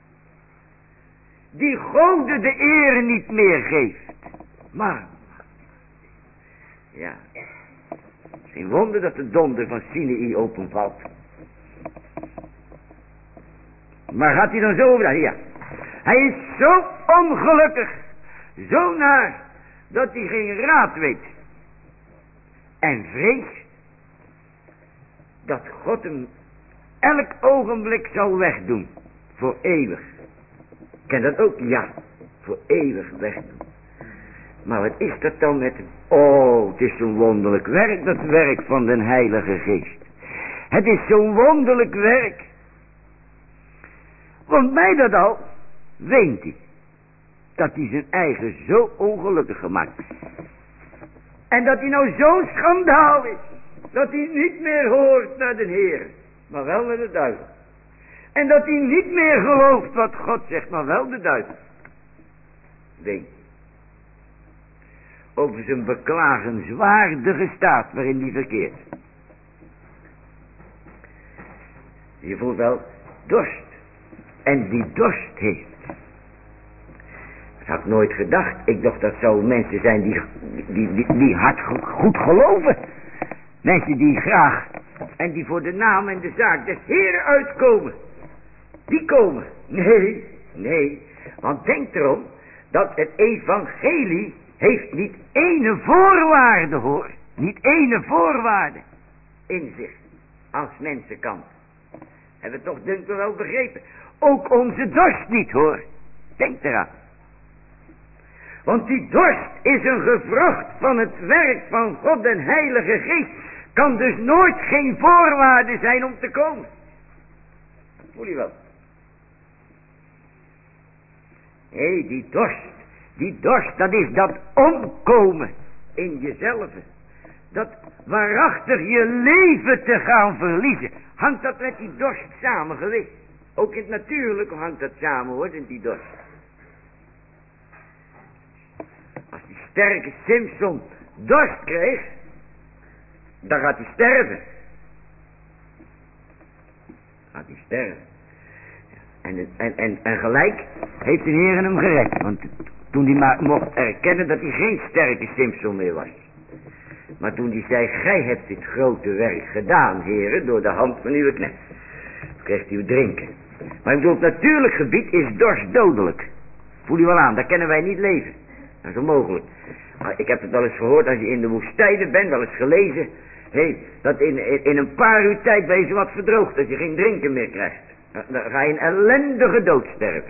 Die Gode de eer niet meer geeft. Maar, ja, geen wonder dat de donder van Sinai openvalt. Maar gaat hij dan zo over? Ja. Hij is zo ongelukkig, zo naar, dat hij geen raad weet. En vreest dat God hem elk ogenblik zal wegdoen. Voor eeuwig. Ken dat ook? Ja. Voor eeuwig wegdoen. Maar wat is dat dan met hem? Oh, het is zo'n wonderlijk werk, dat werk van de Heilige Geest. Het is zo'n wonderlijk werk. Want mij dat al, weent hij. Dat hij zijn eigen zo ongelukkig gemaakt is. En dat hij nou zo'n schandaal is. Dat hij niet meer hoort naar de Heer, maar wel naar de duivel. En dat hij niet meer gelooft wat God zegt, maar wel de duivel. Weent. Over zijn beklagenswaardige staat waarin hij verkeert. Je voelt wel dorst. En die dorst heeft. Dat had ik nooit gedacht. Ik dacht dat zouden mensen zijn die hard goed geloven. Mensen die graag en die voor de naam en de zaak des Heeren uitkomen. Die komen. Nee. Want denk erom dat het evangelie heeft niet ene voorwaarde, hoor. Niet ene voorwaarde in zich als mensenkant. Hebben we toch denk ik wel begrepen. Ook onze dorst niet, hoor. Denk eraan. Want die dorst is een gevrucht van het werk van God en Heilige Geest. kan dus nooit geen voorwaarde zijn om te komen. Voel je wel? Hé, die dorst, dat is dat omkomen in jezelf. Dat waarachtig je leven te gaan verliezen. Hangt dat met die dorst samen geweest? Ook in het natuurlijke hangt dat samen hoor, in die dorst. Als die sterke Simson dorst kreeg, dan gaat hij sterven. Gaat hij sterven. En gelijk heeft de Heer hem gered. Want toen hij maar mocht erkennen dat hij geen sterke Simson meer was. Maar toen hij zei, gij hebt dit grote werk gedaan, heren, door de hand van uw knecht. Toen kreeg hij drinken. Maar ik bedoel, op natuurlijk gebied is dorst dodelijk. Voel je wel aan, daar kunnen wij niet leven. Dat is onmogelijk. Maar ik heb het wel eens gehoord, als je in de woestijnen bent, wel eens gelezen. Dat in een paar uur tijd ben je zo wat verdroogd, dat je geen drinken meer krijgt. Dan ga je een ellendige dood sterven.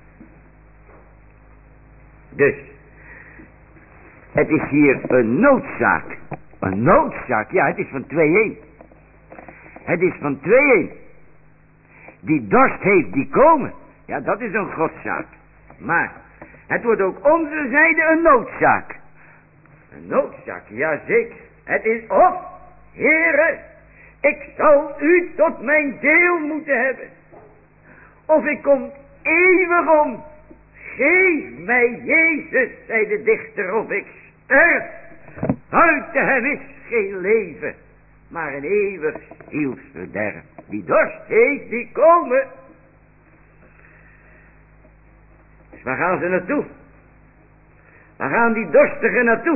Dus, het is hier een noodzaak. Een noodzaak, ja, het is van 2-1. Het is van 2-1. Die dorst heeft, die komen. Ja, dat is een godszaak. Maar, het wordt ook onze zijde een noodzaak. Een noodzaak, ja zeker. Het is of, Heere, ik zal u tot mijn deel moeten hebben. Of ik kom eeuwig om. Geef mij Jezus, zei de dichter, of ik sterf. Buiten hem is geen leven, maar een eeuwig zielsverderf. Die dorst heeft, die komen. Dus waar gaan ze naartoe? Waar gaan die dorstigen naartoe?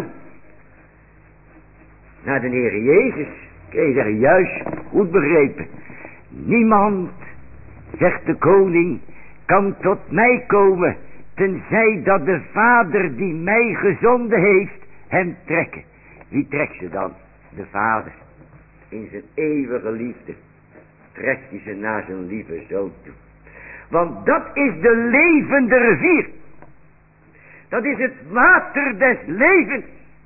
Naar de Heer Jezus. Kun je zeggen, juist, goed begrepen. Niemand, zegt de koning, kan tot mij komen, tenzij dat de Vader die mij gezonden heeft, hem trekken. Wie trekt ze dan? De Vader. In zijn eeuwige liefde trekt hij ze naar zijn lieve zoon toe. Want dat is de levende rivier. Dat is het water des levens.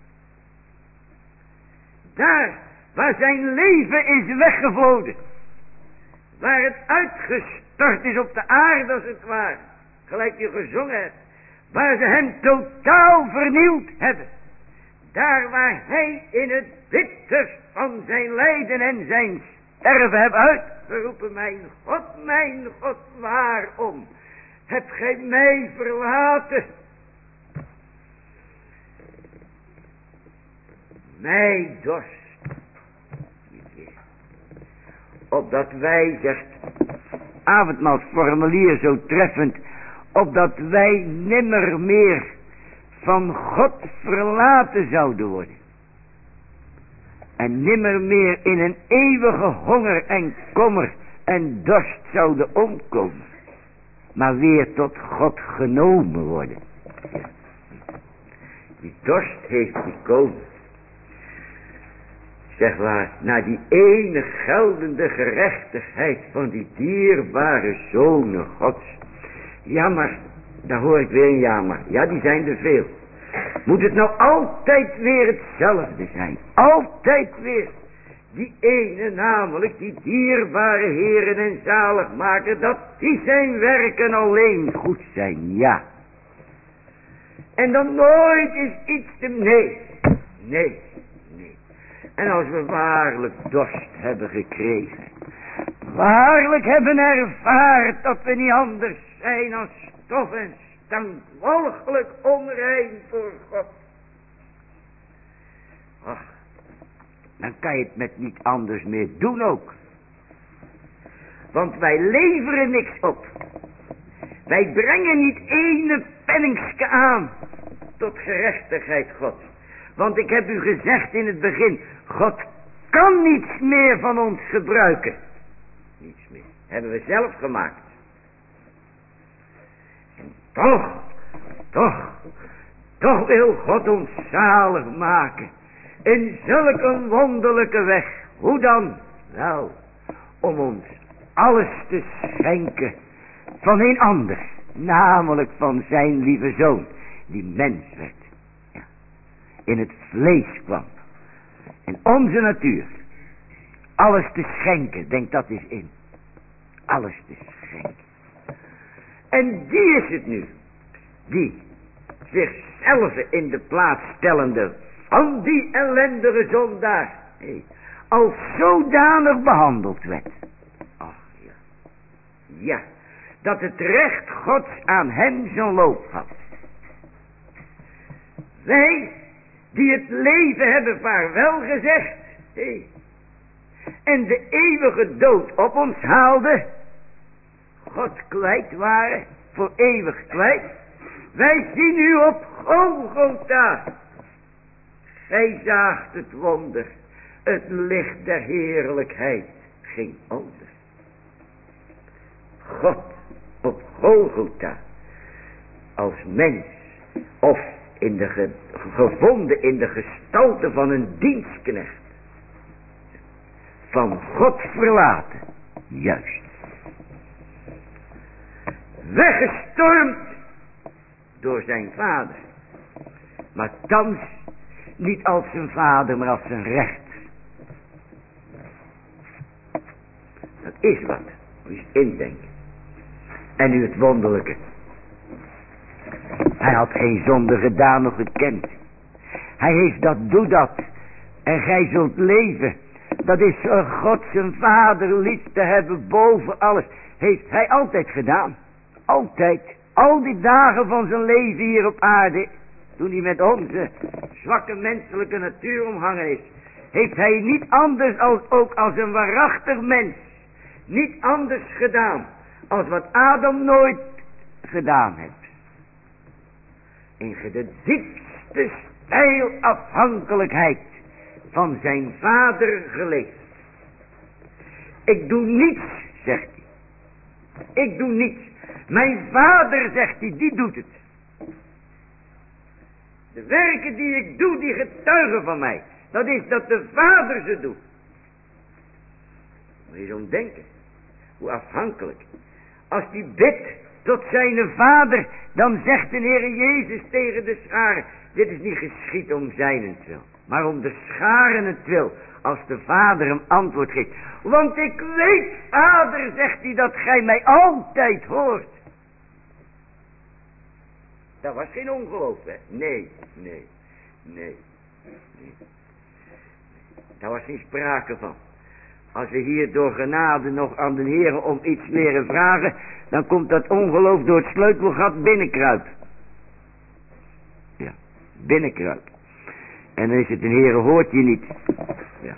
Daar waar zijn leven is weggevloden. Waar het uitgestort is op de aarde als het ware. Gelijk je gezongen hebt. Waar ze hem totaal vernield hebben. Daar waar hij in het bitterst van zijn lijden en zijn sterven heeft uitgeroepen. Mijn God, waarom hebt gij mij verlaten? Mij dorst. Opdat wij, zegt avondmaalsformulier zo treffend, opdat wij nimmer meer van God verlaten zouden worden. En nimmer meer in een eeuwige honger en kommer en dorst zouden omkomen. Maar weer tot God genomen worden. Ja. Die dorst heeft gekomen. Zeg maar, naar die ene geldende gerechtigheid van die dierbare zonen Gods. Ja, maar, daar hoor ik weer een ja maar. Ja, die zijn er veel. Moet het nou altijd weer hetzelfde zijn? Altijd weer. Die ene namelijk, die dierbare Heeren en zaligmaker, dat die zijn werken alleen goed zijn, ja. En dan nooit is iets te... Nee. En als we waarlijk dorst hebben gekregen, waarlijk hebben ervaren dat we niet anders zijn als stof en stank, walgelijk onrein voor God. Ach, dan kan je het met niet anders meer doen ook. Want wij leveren niks op. Wij brengen niet ene penningske aan tot gerechtigheid Gods. Want ik heb u gezegd in het begin, God kan niets meer van ons gebruiken. Niets meer. Hebben we zelf gemaakt. En toch wil God ons zalig maken. In zulk een wonderlijke weg. Hoe dan? Nou, om ons alles te schenken van een ander. Namelijk van zijn lieve zoon, die mens werd. In het vlees kwam. In onze natuur. alles te schenken. Denk dat eens in. Alles te schenken. En die is het nu. Die zichzelf in de plaats stellende van die ellendige zondaar. Als zodanig behandeld werd. Ach ja. Ja. Dat het recht Gods aan hem zijn loop had. Wij die het leven hebben vaarwel gezegd. En de eeuwige dood op ons haalden. God kwijt waren. Voor eeuwig kwijt. Wij zien u op Golgotha. Gij zaagt het wonder. Het licht der heerlijkheid ging onder. God op Golgotha. Als mens. Of gevonden in de gestalte van een dienstknecht. Van God verlaten. Juist. Weggestormd door zijn vader. Maar thans niet als zijn vader, maar als zijn rechter. Dat is wat. Moet je eens indenken. En nu het wonderlijke. Hij had geen zonde gedaan nog gekend. Hij heeft dat, doe dat. En gij zult leven. Dat is God zijn vader lief te hebben boven alles. Heeft hij altijd gedaan. Altijd. Al die dagen van zijn leven hier op aarde. Toen hij met onze zwakke menselijke natuur omhangen is. Heeft hij niet anders ook als een waarachtig mens. Niet anders gedaan. Als wat Adam nooit gedaan heeft. In de diepste steil afhankelijkheid van zijn vader geleefd. Ik doe niets, zegt hij. Ik doe niets. Mijn vader, zegt hij, die doet het. De werken die ik doe, die getuigen van mij. Dat is dat de vader ze doet. Moet je zo denken. Hoe afhankelijk. Als die bidt tot zijn vader, dan zegt de Heer Jezus tegen de scharen. Dit is niet geschied om zijnentwil, maar om de scharenentwil. Als de vader hem antwoord geeft. Want ik weet, vader, zegt hij, dat gij mij altijd hoort. Dat was geen ongeloof, hè? Nee. Daar was geen sprake van. Als we hier door genade nog aan de Heer om iets leren vragen, dan komt dat ongeloof door het sleutelgat binnenkruipen. Ja, binnenkruipen. En dan is het een Heer hoort je niet. Ja.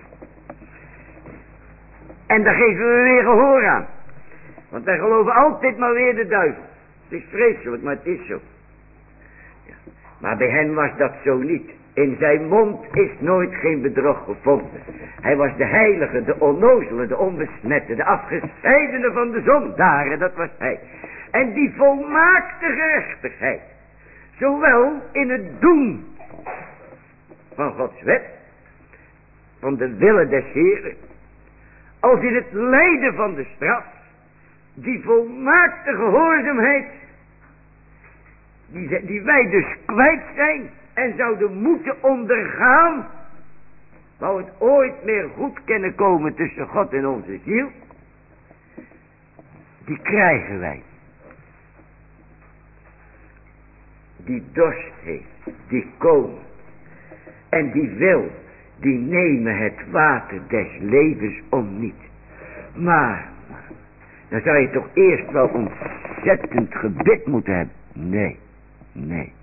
En daar geven we weer gehoor aan. Want wij geloven altijd maar weer de duivel. Het is vreselijk, maar het is zo. Ja. Maar bij hen was dat zo niet. In zijn mond is nooit geen bedrog gevonden. Hij was de heilige, de onnozele, de onbesmette, de afgescheidene van de zondaren, dat was hij. En die volmaakte gerechtigheid, zowel in het doen van Gods wet, van de wille des Heeren, als in het lijden van de straf, die volmaakte gehoorzaamheid, die wij dus kwijt zijn en zouden moeten ondergaan, wou het ooit meer goed kunnen komen tussen God en onze ziel, die krijgen wij. Die dorst heeft, die komen en die wil, die nemen het water des levens om niet. Maar dan zou je toch eerst wel ontzettend gebed moeten hebben. Nee.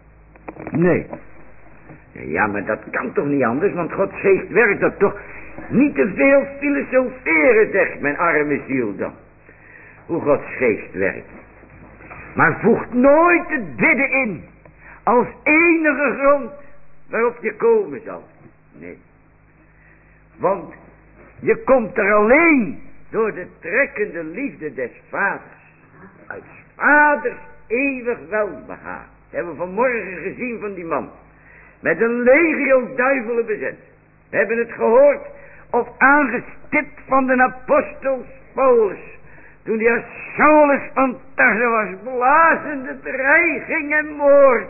Ja, maar dat kan toch niet anders, want Gods geest werkt dat toch. Niet te veel filosoferen, zegt mijn arme ziel dan. Hoe Gods geest werkt. Maar voegt nooit het bidden in, als enige grond waarop je komen zal. Nee. Want je komt er alleen door de trekkende liefde des vaders. Uit vaders eeuwig welbehagen. Dat hebben we vanmorgen gezien van die man. Met een legio duivelen bezet. We hebben het gehoord of aangestipt van de apostel Paulus. Toen hij als Saulus van Tarse was, blazende dreiging en moord.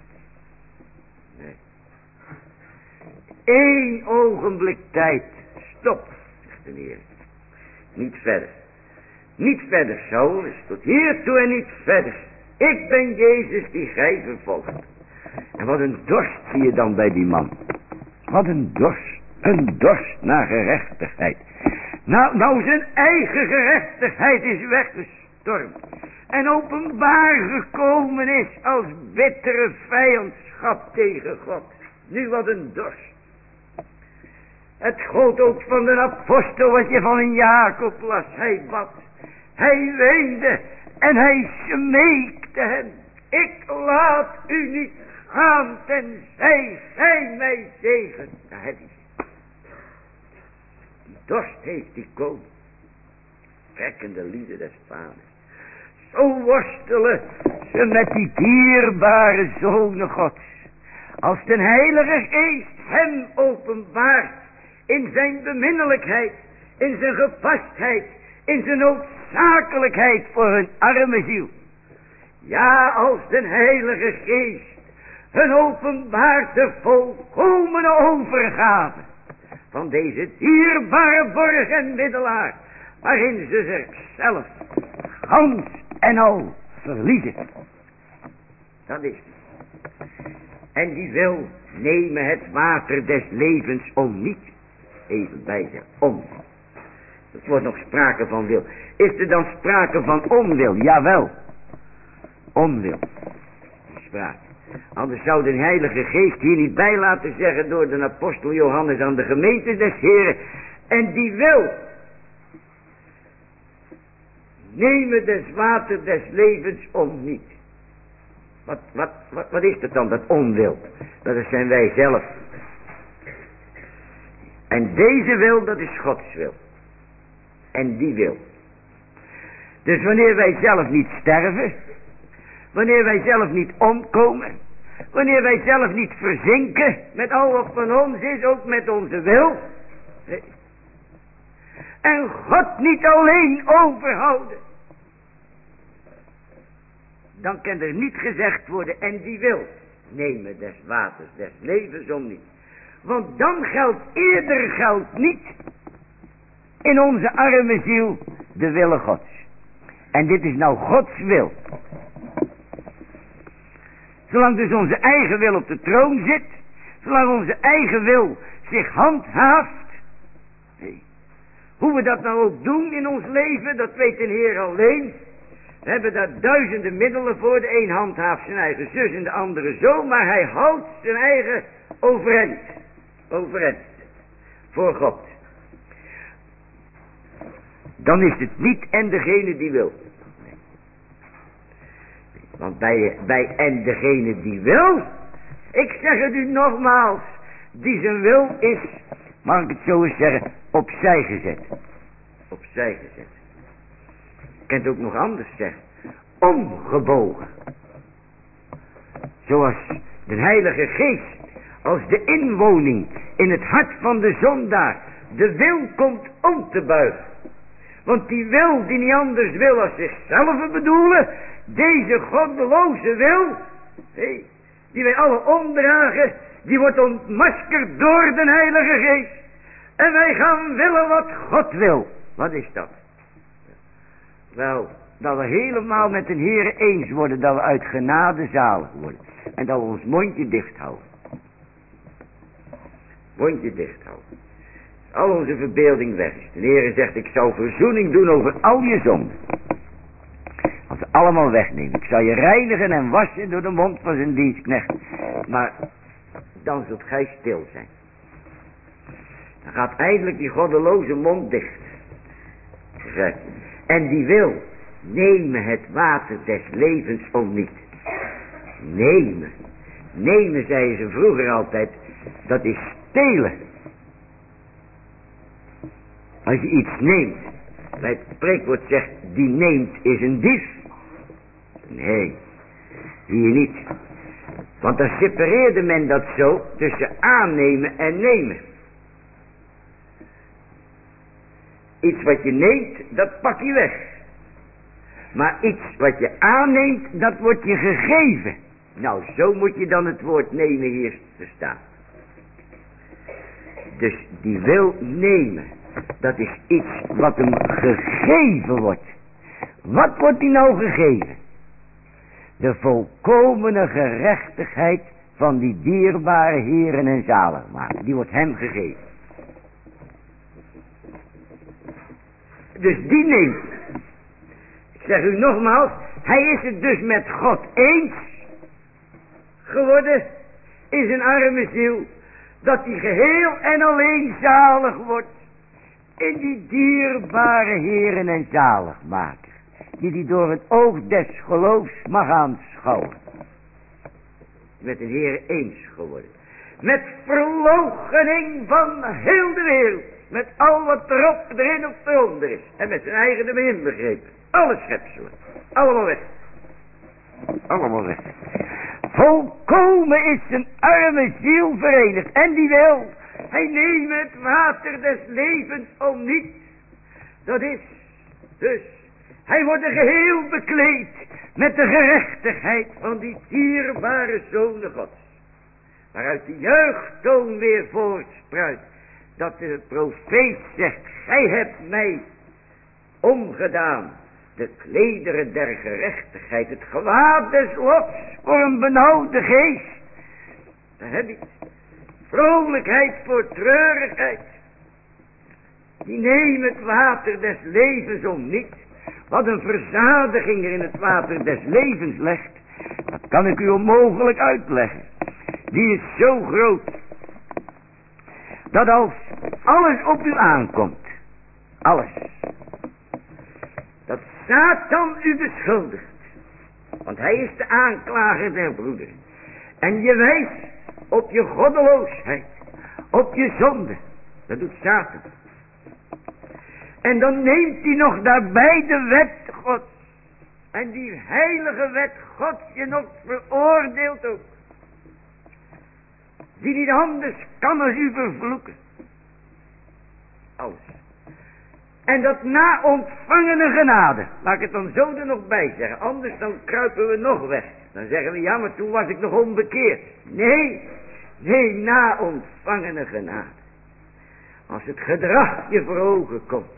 Nee. 1 ogenblik tijd Stop, zegt de Heer. Niet verder. Niet verder, Saulus, tot hiertoe en niet verder. Ik ben Jezus die gij vervolgt. En wat een dorst zie je dan bij die man. Wat een dorst. Een dorst naar gerechtigheid. Nou zijn eigen gerechtigheid is weggestormd. En openbaar gekomen is als bittere vijandschap tegen God. Nu wat een dorst. Het gold ook van de apostel wat je van een Jacob las. Hij bad. Hij weende. En hij smeekte hem. Ik laat u niet gaan tenzij gij mij zegent. Daar heb je. Die dorst heeft die koning. Trekkende lieden des vaders. Zo worstelen ze met die dierbare zonen Gods. Als de Heilige Geest hem openbaart in zijn beminnelijkheid, in zijn gepastheid, in zijn noodzakelijkheid voor hun arme ziel. Ja, als de Heilige Geest hun openbaart de volkomene overgave van deze dierbare borg en middelaar, waarin ze zichzelf gans en al verliezen. Dat is het. En die wil nemen het water des levens om niet. Even bijzeggen, om. Er wordt nog sprake van wil. Is er dan sprake van onwil? Jawel. Onwil. Sprake. Anders zou de Heilige Geest hier niet bij laten zeggen door de apostel Johannes aan de gemeente des Heren. En die wil nemen des water des levens om niet. Wat is dat dan, dat onwil? Dat zijn wij zelf. En deze wil, dat is Gods wil. En die wil. Dus wanneer wij zelf niet sterven, wanneer wij zelf niet omkomen, wanneer wij zelf niet verzinken met al wat van ons is, ook met onze wil, en God niet alleen overhouden, dan kan er niet gezegd worden, en die wil nemen des waters des levens om niet. Want dan geldt niet in onze arme ziel de wille Gods. En dit is nou Gods wil. Zolang dus onze eigen wil op de troon zit, zolang onze eigen wil zich handhaaft, hoe we dat nou ook doen in ons leven, dat weet de Heer alleen. We hebben daar duizenden middelen voor. De een handhaaft zijn eigen zus en de andere zo, maar hij houdt zijn eigen overeind. Overeind. Voor God. Dan is het niet en degene die wil. Want bij en degene die wil, ik zeg het u nogmaals, die zijn wil is, mag ik het zo eens zeggen, opzij gezet. Opzij gezet. Ik kan het ook nog anders zeggen. Omgebogen. Zoals de Heilige Geest als de inwoning in het hart van de zondaar de wil komt om te buigen. Want die wil die niet anders wil als zichzelf bedoelen, deze goddeloze wil, die wij alle omdragen, die wordt ontmaskerd door de Heilige Geest. En wij gaan willen wat God wil. Wat is dat? Wel, dat we helemaal met de Heere eens worden, dat we uit genade zalig worden. En dat we ons mondje dicht houden. Mondje dicht houden. Al onze verbeelding weg is. De Heere zegt, ik zou verzoening doen over al je zonden. Als ze allemaal wegnemen. Ik zal je reinigen en wassen door de mond van zijn dienstknecht. Maar dan zult gij stil zijn. Dan gaat eindelijk die goddeloze mond dicht. En die wil nemen het water des levens om niet. Nemen. Nemen, zeiden ze vroeger altijd, dat is stelen. Als je iets neemt, bij het spreekwoord zegt, die neemt is een dief. Nee, hier niet. Want dan separeerde men dat zo tussen aannemen en nemen. Iets wat je neemt, dat pak je weg. Maar iets wat je aanneemt, dat wordt je gegeven. Nou, zo moet je dan het woord nemen hier verstaan. Dus die wil nemen, dat is iets wat hem gegeven wordt. Wat wordt die nou gegeven? De volkomene gerechtigheid van die dierbare Heeren en zaligmaker. Die wordt hem gegeven. Dus die neemt. Ik zeg u nogmaals, hij is het dus met God eens geworden in zijn arme ziel, dat hij geheel en alleen zalig wordt in die dierbare Heeren en zaligmaker, die door het oog des geloofs mag aanschouwen. Met de Heer eens geworden. Met verloochening van heel de wereld. Met al wat erop, erin of eronder is. En met zijn eigen erbij inbegrepen. Alle schepselen. Allemaal weg. Allemaal weg. Volkomen is zijn arme ziel verenigd. En die wil. Hij neemt het water des levens om niet. Dat is dus. Hij wordt er geheel bekleed met de gerechtigheid van die dierbare zonen Gods. Waaruit de juichtoon weer voortspruit. Dat de profeet zegt, gij hebt mij omgedaan. De klederen der gerechtigheid, het gewaad des lots voor een benauwde geest. Daar heb je vrolijkheid voor treurigheid. Die nemen het water des levens om niet. Wat een verzadiging er in het water des levens legt, dat kan ik u onmogelijk uitleggen. Die is zo groot, dat als alles op u aankomt, alles, dat Satan u beschuldigt, want hij is de aanklager der broederen, en je wijst op je goddeloosheid, op je zonde, dat doet Satan. En dan neemt hij nog daarbij de wet God. En die heilige wet God je nog veroordeelt ook. Die niet anders kan als u vervloeken. Alles. En dat na ontvangene genade. Laat ik het dan zo er nog bij zeggen. Anders dan kruipen we nog weg. Dan zeggen we, ja, maar toen was ik nog onbekeerd. Nee, na ontvangene genade. Als het gedrag je voor ogen komt.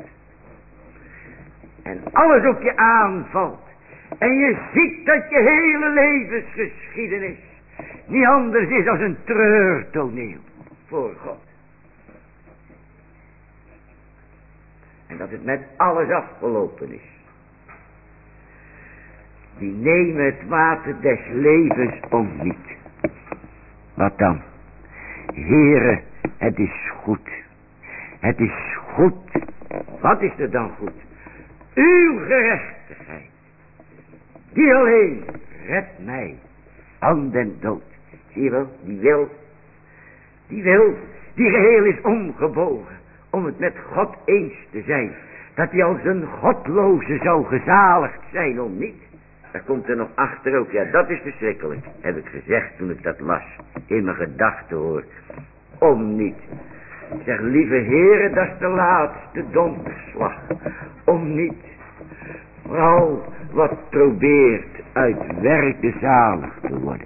En alles op je aanvalt. En je ziet dat je hele levensgeschiedenis niet anders is als een treurtoneel voor God. En dat het met alles afgelopen is. Die nemen het water des levens om niet. Wat dan? Heere, het is goed. Het is goed. Wat is er dan goed? Uw gerechtigheid. Die alleen redt mij van den dood. Zie je wel, die wil, die geheel is omgebogen om het met God eens te zijn. Dat hij als een godloze zou gezaligd zijn om niet. Daar komt er nog achter ook, ja, dat is verschrikkelijk, heb ik gezegd toen ik dat las, in mijn gedachten hoor. Om niet. Ik zeg, lieve heren, dat is de laatste donderslag. Om niet. Vooral wat probeert uit werken zalig te worden.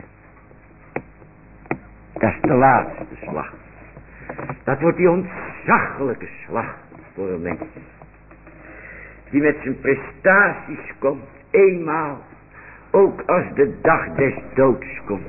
Dat is de laatste slag. Dat wordt die ontzaglijke slag voor een mens. Die met zijn prestaties komt, eenmaal. Ook als de dag des doods komt.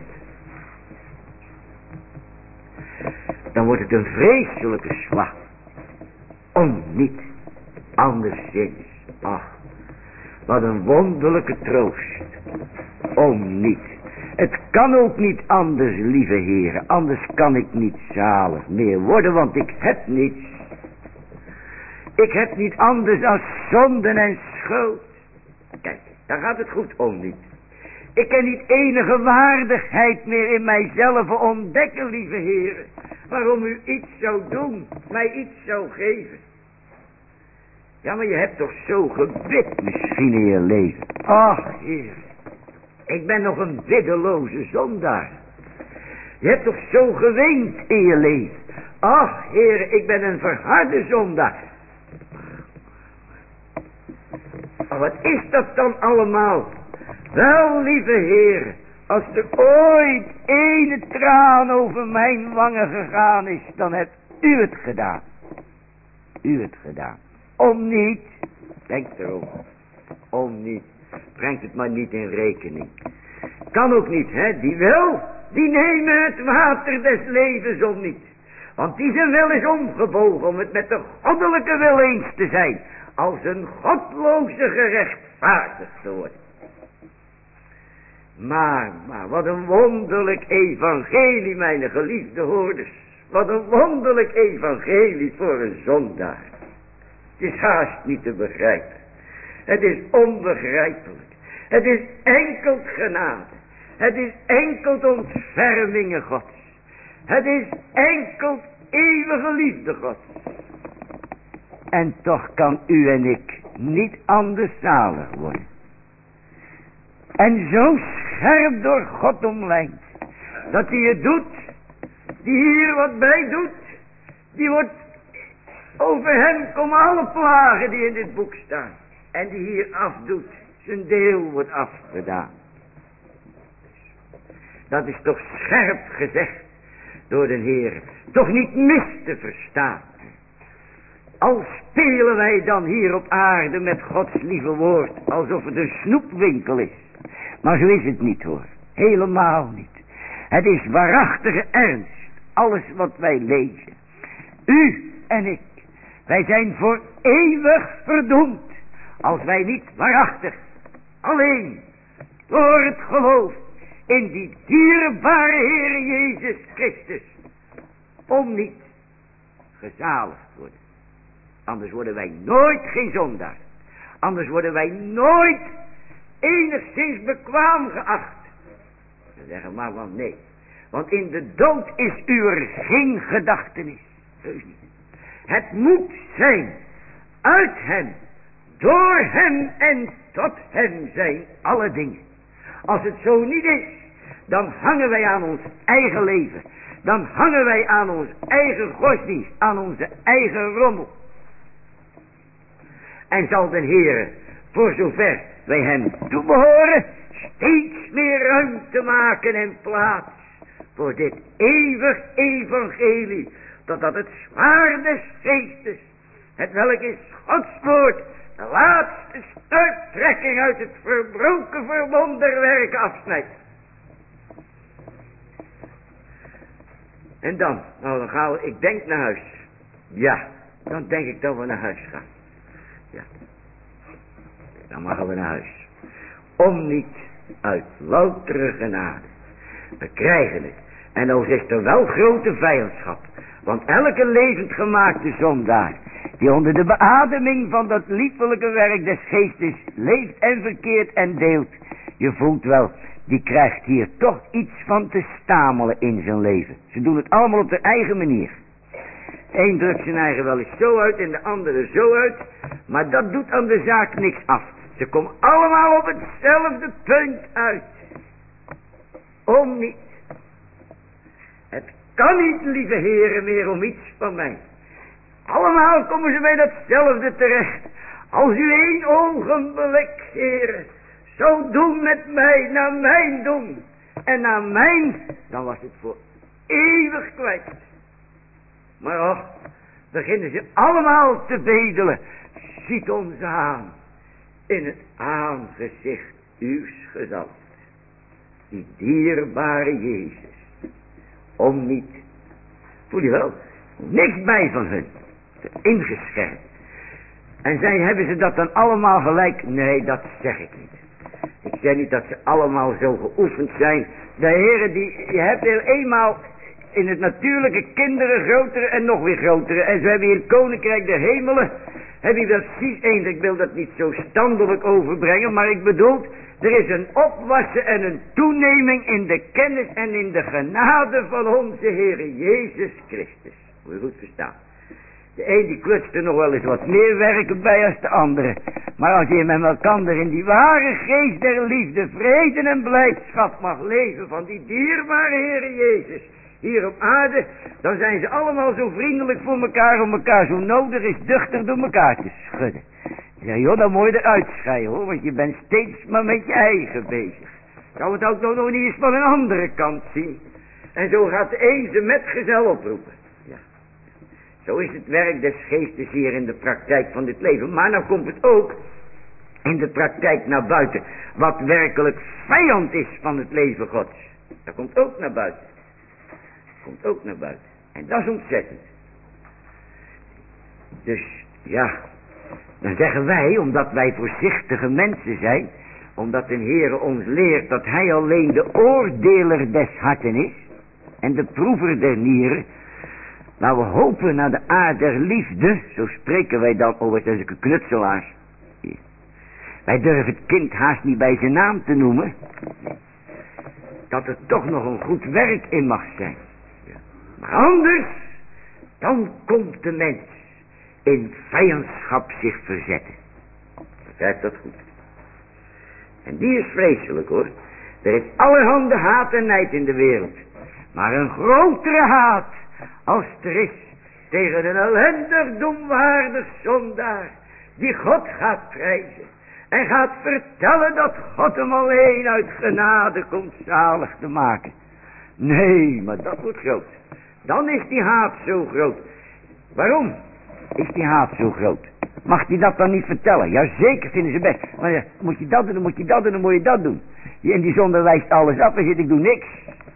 Dan wordt het een vreselijke slag. Om niet. Anderszins. Ach. Wat een wonderlijke troost. Om niet. Het kan ook niet anders, lieve heren. Anders kan ik niet zalig meer worden, want ik heb niets. Ik heb niet anders dan zonden en schuld. Kijk, daar gaat het goed om niet. Ik kan niet enige waardigheid meer in mijzelf ontdekken, lieve heren. Waarom u iets zou doen, mij iets zou geven. Ja, maar je hebt toch zo gebid misschien in je leven. Ach, Heer. Ik ben nog een biddeloze zondaar. Je hebt toch zo geweend in je leven. Ach, Heer, ik ben een verharde zondaar. Maar wat is dat dan allemaal? Wel, lieve Heer, als er ooit ene traan over mijn wangen gegaan is, dan heb u het gedaan. U het gedaan. Om niet, denk erover, om niet, brengt het maar niet in rekening. Kan ook niet, hè, die wil, die nemen het water des levens om niet. Want die zijn wil is omgebogen om het met de goddelijke wil eens te zijn, als een godloze gerechtvaardigd te worden. Maar, wat een wonderlijk evangelie, mijn geliefde hoorders. Wat een wonderlijk evangelie voor een zondaar. Het is haast niet te begrijpen. Het is onbegrijpelijk. Het is enkel genade. Het is enkel ontfermingen Gods. Het is enkel eeuwige liefde Gods. En toch kan u en ik niet anders zalig worden. En zo scherp door God omlijnd, dat hij het doet, die hier wat bij doet, die wordt, over hem komen alle plagen die in dit boek staan. En die hier afdoet, zijn deel wordt afgedaan. Dat is toch scherp gezegd door de Heer, toch niet mis te verstaan. Al spelen wij dan hier op aarde met Gods lieve woord, alsof het een snoepwinkel is. Maar zo is het niet hoor, helemaal niet. Het is waarachtige ernst, alles wat wij lezen. U en ik, wij zijn voor eeuwig verdoemd, als wij niet waarachtig, alleen, door het geloof in die dierbare Heere Jezus Christus, om niet gezaligd worden. Anders worden wij nooit geen zondaar. Anders worden wij nooit enigszins bekwaam geacht. Ze zeggen maar van nee. Want in de dood is u er geen gedachtenis. Heus niet. Het moet zijn. Uit hem. Door hem en tot hem zijn alle dingen. Als het zo niet is. Dan hangen wij aan ons eigen leven. Dan hangen wij aan ons eigen godsdienst. Aan onze eigen rommel. En zal de Heer, voor zover wij hem toebehoren, steeds meer ruimte maken en plaats voor dit eeuwig evangelie, totdat het zwaard des geestes, het welk is Gods woord, de laatste stuiptrekking uit het verbroken verbond der werken afsnijdt. En dan gaan we, ik denk naar huis. Ja, dan denk ik dat we naar huis gaan. Ja, dan mogen we naar huis. Om niet uit loutere genade. We krijgen het. En dan is er wel grote vijandschap. Want elke levend gemaakte zondaar, die onder de beademing van dat liefelijke werk des geestes leeft en verkeert en deelt, je voelt wel, die krijgt hier toch iets van te stamelen in zijn leven. Ze doen het allemaal op hun eigen manier. Eén drukt zijn eigen wel eens zo uit en de andere zo uit. Maar dat doet aan de zaak niks af. Ze komen allemaal op hetzelfde punt uit. Om niet. Het kan niet, lieve heren, meer om iets van mij. Allemaal komen ze bij datzelfde terecht. Als u één ogenblik, heren, zou doen met mij, naar mijn doen. En naar mijn, dan was het voor eeuwig kwijt. Maar och, beginnen ze allemaal te bedelen. Ziet ons aan, in het aangezicht uws gezalfd. Die dierbare Jezus. Om niet, voel je wel, niks bij van hun. Ingescherpt. En hebben ze dat dan allemaal gelijk? Nee, dat zeg ik niet. Ik zeg niet dat ze allemaal zo geoefend zijn. De Heere, je hebt er eenmaal in het natuurlijke kinderen, grotere en nog weer grotere. En zo hebben hier het koninkrijk der hemelen. Heb je dat precies eens, ik wil dat niet zo standelijk overbrengen, maar ik bedoel, er is een opwassen en een toeneming in de kennis en in de genade van onze Heere Jezus Christus. Moet je goed verstaan. De een die klutst er nog wel eens wat meer werken bij als de andere. Maar als je met elkaar in die ware geest der liefde, vrede en blijdschap mag leven van die dierbare Heere Jezus hier op aarde, dan zijn ze allemaal zo vriendelijk voor elkaar, om elkaar zo nodig is duchtig door elkaar te schudden. Ik zeg, joh, dan moet je eruit scheiden hoor, want je bent steeds maar met je eigen bezig. Zou het ook nog niet eens van een andere kant zien. En zo gaat de een zijn metgezel oproepen. Ja. Zo is het werk des geestes hier in de praktijk van dit leven. Maar nou komt het ook in de praktijk naar buiten. Wat werkelijk vijand is van het leven Gods. Dat komt ook naar buiten. Komt ook naar buiten. En dat is ontzettend. Dus ja, dan zeggen wij, omdat wij voorzichtige mensen zijn, omdat de Heere ons leert dat hij alleen de oordeler des harten is en de proever der nieren. Nou, we hopen naar de aard der liefde, zo spreken wij dan over zulke knutselaars. Wij durven het kind haast niet bij zijn naam te noemen. Dat er toch nog een goed werk in mag zijn. Maar anders, dan komt de mens in vijandschap zich verzetten. Begrijp dat goed. En die is vreselijk hoor. Er is allerhande haat en nijd in de wereld. Maar een grotere haat als er is tegen een ellendig doemwaardig zondaar die God gaat prijzen. En gaat vertellen dat God hem alleen uit genade komt zalig te maken. Nee, maar dat wordt groot. Dan is die haat zo groot. Waarom is die haat zo groot? Mag hij dat dan niet vertellen? Jazeker, vinden ze best. Maar ja, moet je dat doen, dan moet je dat doen, dan moet je dat doen. En die zonde wijst alles af en zit, ik doe niks.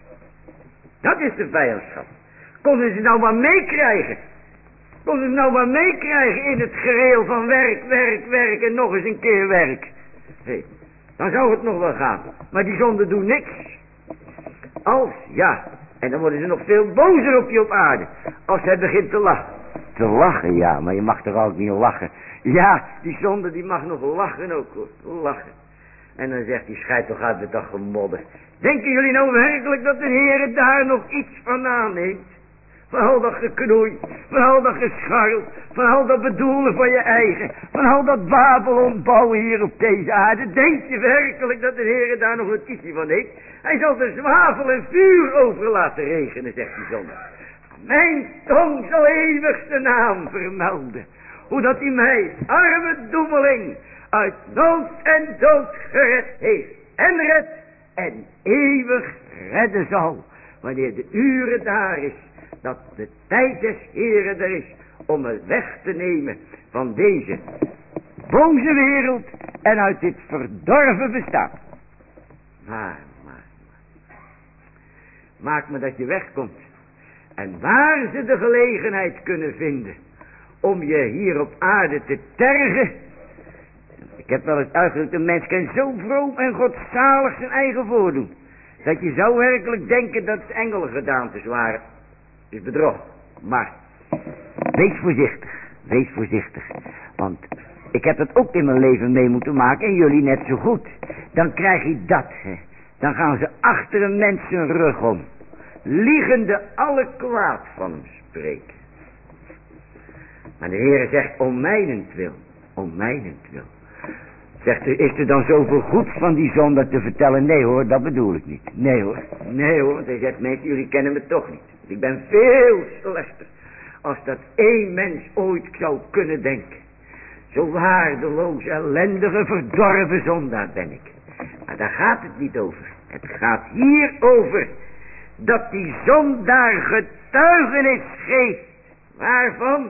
Dat is de vijandschap. Konden ze nou maar meekrijgen? Konden ze nou maar meekrijgen in het gereel van werk, werk, werk en nog eens een keer werk? Hey, dan zou het nog wel gaan. Maar die zonde doen niks. Als, ja, en dan worden ze nog veel bozer op je op aarde. Als hij begint te lachen. Te lachen, ja, maar je mag toch ook niet lachen. Ja, die zonde die mag nog lachen ook hoor, lachen. En dan zegt hij, schijt toch uit met dat gemodder. Denken jullie nou werkelijk dat de Heere daar nog iets van aanneemt? Van al dat geknoei, van al dat gescharrel, van al dat bedoelen van je eigen, van al dat Babylon bouwen hier op deze aarde. Denk je werkelijk dat de Heere daar nog notitie van heeft? Hij zal de zwavel en vuur over laten regenen, zegt die zondaar. Mijn tong zal eeuwig zijn naam vermelden. Hoe dat hij mij, arme doemeling, uit nood en dood gered heeft. En redt en eeuwig redden zal. Wanneer de uren daar is, dat de tijd des Heeren er is om me weg te nemen van deze boze wereld en uit dit verdorven bestaan. Maar. Maak me dat je wegkomt. En waar ze de gelegenheid kunnen vinden om je hier op aarde te tergen. Ik heb wel eens uitgedrukt, een mens kan zo vroom en godzalig zijn eigen voordoen. Dat je zou werkelijk denken dat het engelgedaantes waren. Is bedrog. Maar wees voorzichtig. Want ik heb dat ook in mijn leven mee moeten maken en jullie net zo goed. Dan krijg je dat. Hè. Dan gaan ze achter een mens zijn rug om. Liegende alle kwaad van hem spreken. Maar de Heere zegt om mijnentwil. Zegt er, is er dan zoveel goed van die zonde te vertellen? Nee hoor, dat bedoel ik niet. Nee hoor, want hij zegt, mensen, jullie kennen me toch niet. Ik ben veel slechter als dat één mens ooit zou kunnen denken. Zo waardeloos, ellendige, verdorven zondaar ben ik. Maar daar gaat het niet over. Het gaat hier over dat die zondaar getuigenis geeft. Waarvan?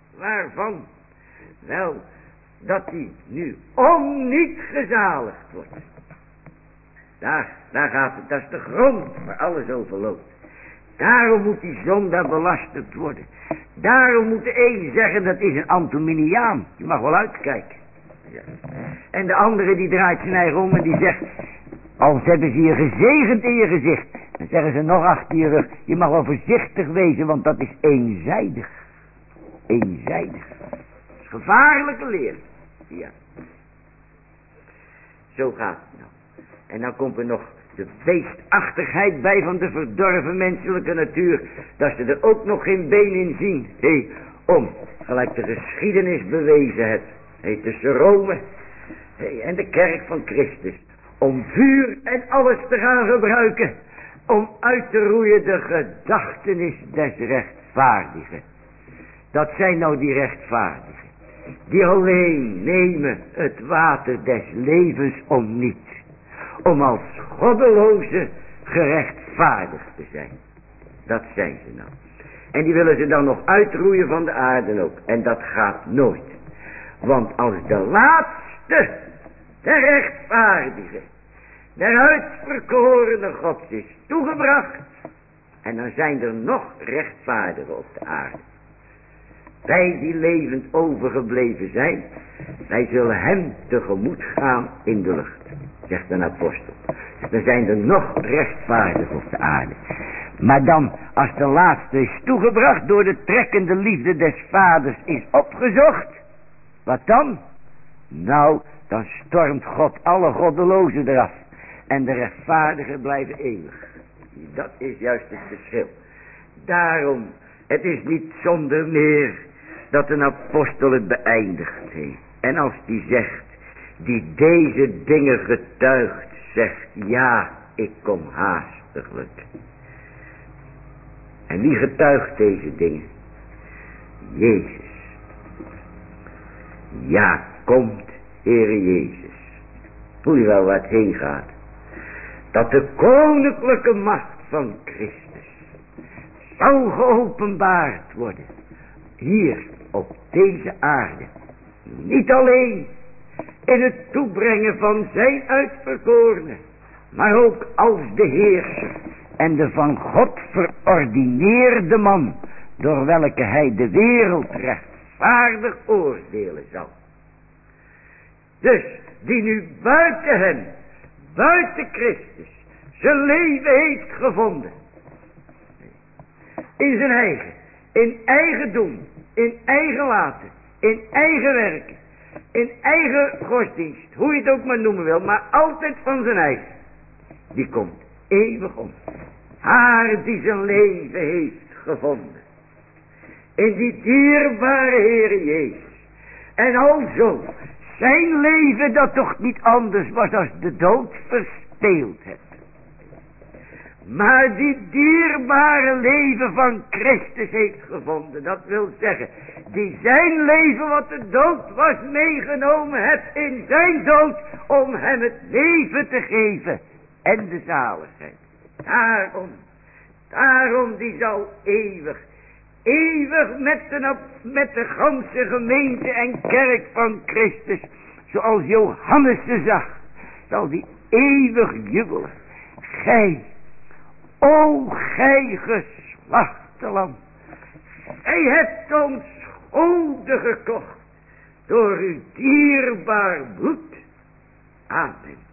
Wel, dat hij nu niet gezaligd wordt. Daar gaat het, dat is de grond waar alles overloopt. Daarom moet die zondaar belasterd worden. Daarom moet de een zeggen, dat is een antiminiaan. Je mag wel uitkijken. Ja. En de andere die draait zijn eigen om en die zegt, als hebben ze je gezegend in je gezicht. Dan zeggen ze nog achter je rug, je mag wel voorzichtig wezen, want dat is eenzijdig. Eenzijdig. Dat is gevaarlijke leer. Ja. Zo gaat het nou. En dan komt er nog de beestachtigheid bij van de verdorven menselijke natuur. Dat ze er ook nog geen been in zien. Om, gelijk de geschiedenis bewezen heeft. Tussen Rome en de kerk van Christus. Om vuur en alles te gaan gebruiken. Om uit te roeien de gedachtenis des rechtvaardigen. Dat zijn nou die rechtvaardigen. Die alleen nemen het water des levens om niet. Om als goddeloze gerechtvaardigd te zijn. Dat zijn ze nou. En die willen ze dan nog uitroeien van de aarde ook. En dat gaat nooit. Want als de laatste, de rechtvaardige, de uitverkorene Gods is toegebracht. En dan zijn er nog rechtvaardigen op de aarde. Wij die levend overgebleven zijn, wij zullen hem tegemoet gaan in de lucht, zegt een apostel. Dus er zijn er nog rechtvaardigen op de aarde. Maar dan, als de laatste is toegebracht, door de trekkende liefde des vaders is opgezocht, wat dan? Nou, dan stormt God alle goddelozen eraf. En de rechtvaardigen blijven eeuwig. Dat is juist het verschil. Daarom, het is niet zonder meer dat een apostel het beëindigd heeft. En als die zegt, die deze dingen getuigt, zegt, ja, ik kom haastiglijk. En wie getuigt deze dingen? Jezus. Ja, komt, Heere Jezus. Voel je wel waar het heen gaat? Dat de koninklijke macht van Christus zal geopenbaard worden. Hier op deze aarde. Niet alleen in het toebrengen van zijn uitverkorenen, maar ook als de heerser en de van God verordineerde man, door welke hij de wereld rechtvaardig oordelen zal. Dus die nu buiten hem, buiten Christus, zijn leven heeft gevonden. In zijn eigen doen, in eigen laten, in eigen werken, in eigen godsdienst, hoe je het ook maar noemen wil, maar altijd van zijn eigen. Die komt eeuwig om. Haar die zijn leven heeft gevonden. In die dierbare Heere Jezus. En alzo zijn leven dat toch niet anders was als de dood verspeeld heeft. Maar die dierbare leven van Christus heeft gevonden. Dat wil zeggen, die zijn leven wat de dood was meegenomen heeft in zijn dood, om hem het leven te geven en de zaligheid. Daarom die zal eeuwig met de ganse gemeente en kerk van Christus, zoals Johannes ze zag, zal die eeuwig jubelen. Gij, o gij geslachtelam, gij hebt ons schode gekocht door uw dierbaar bloed. Amen.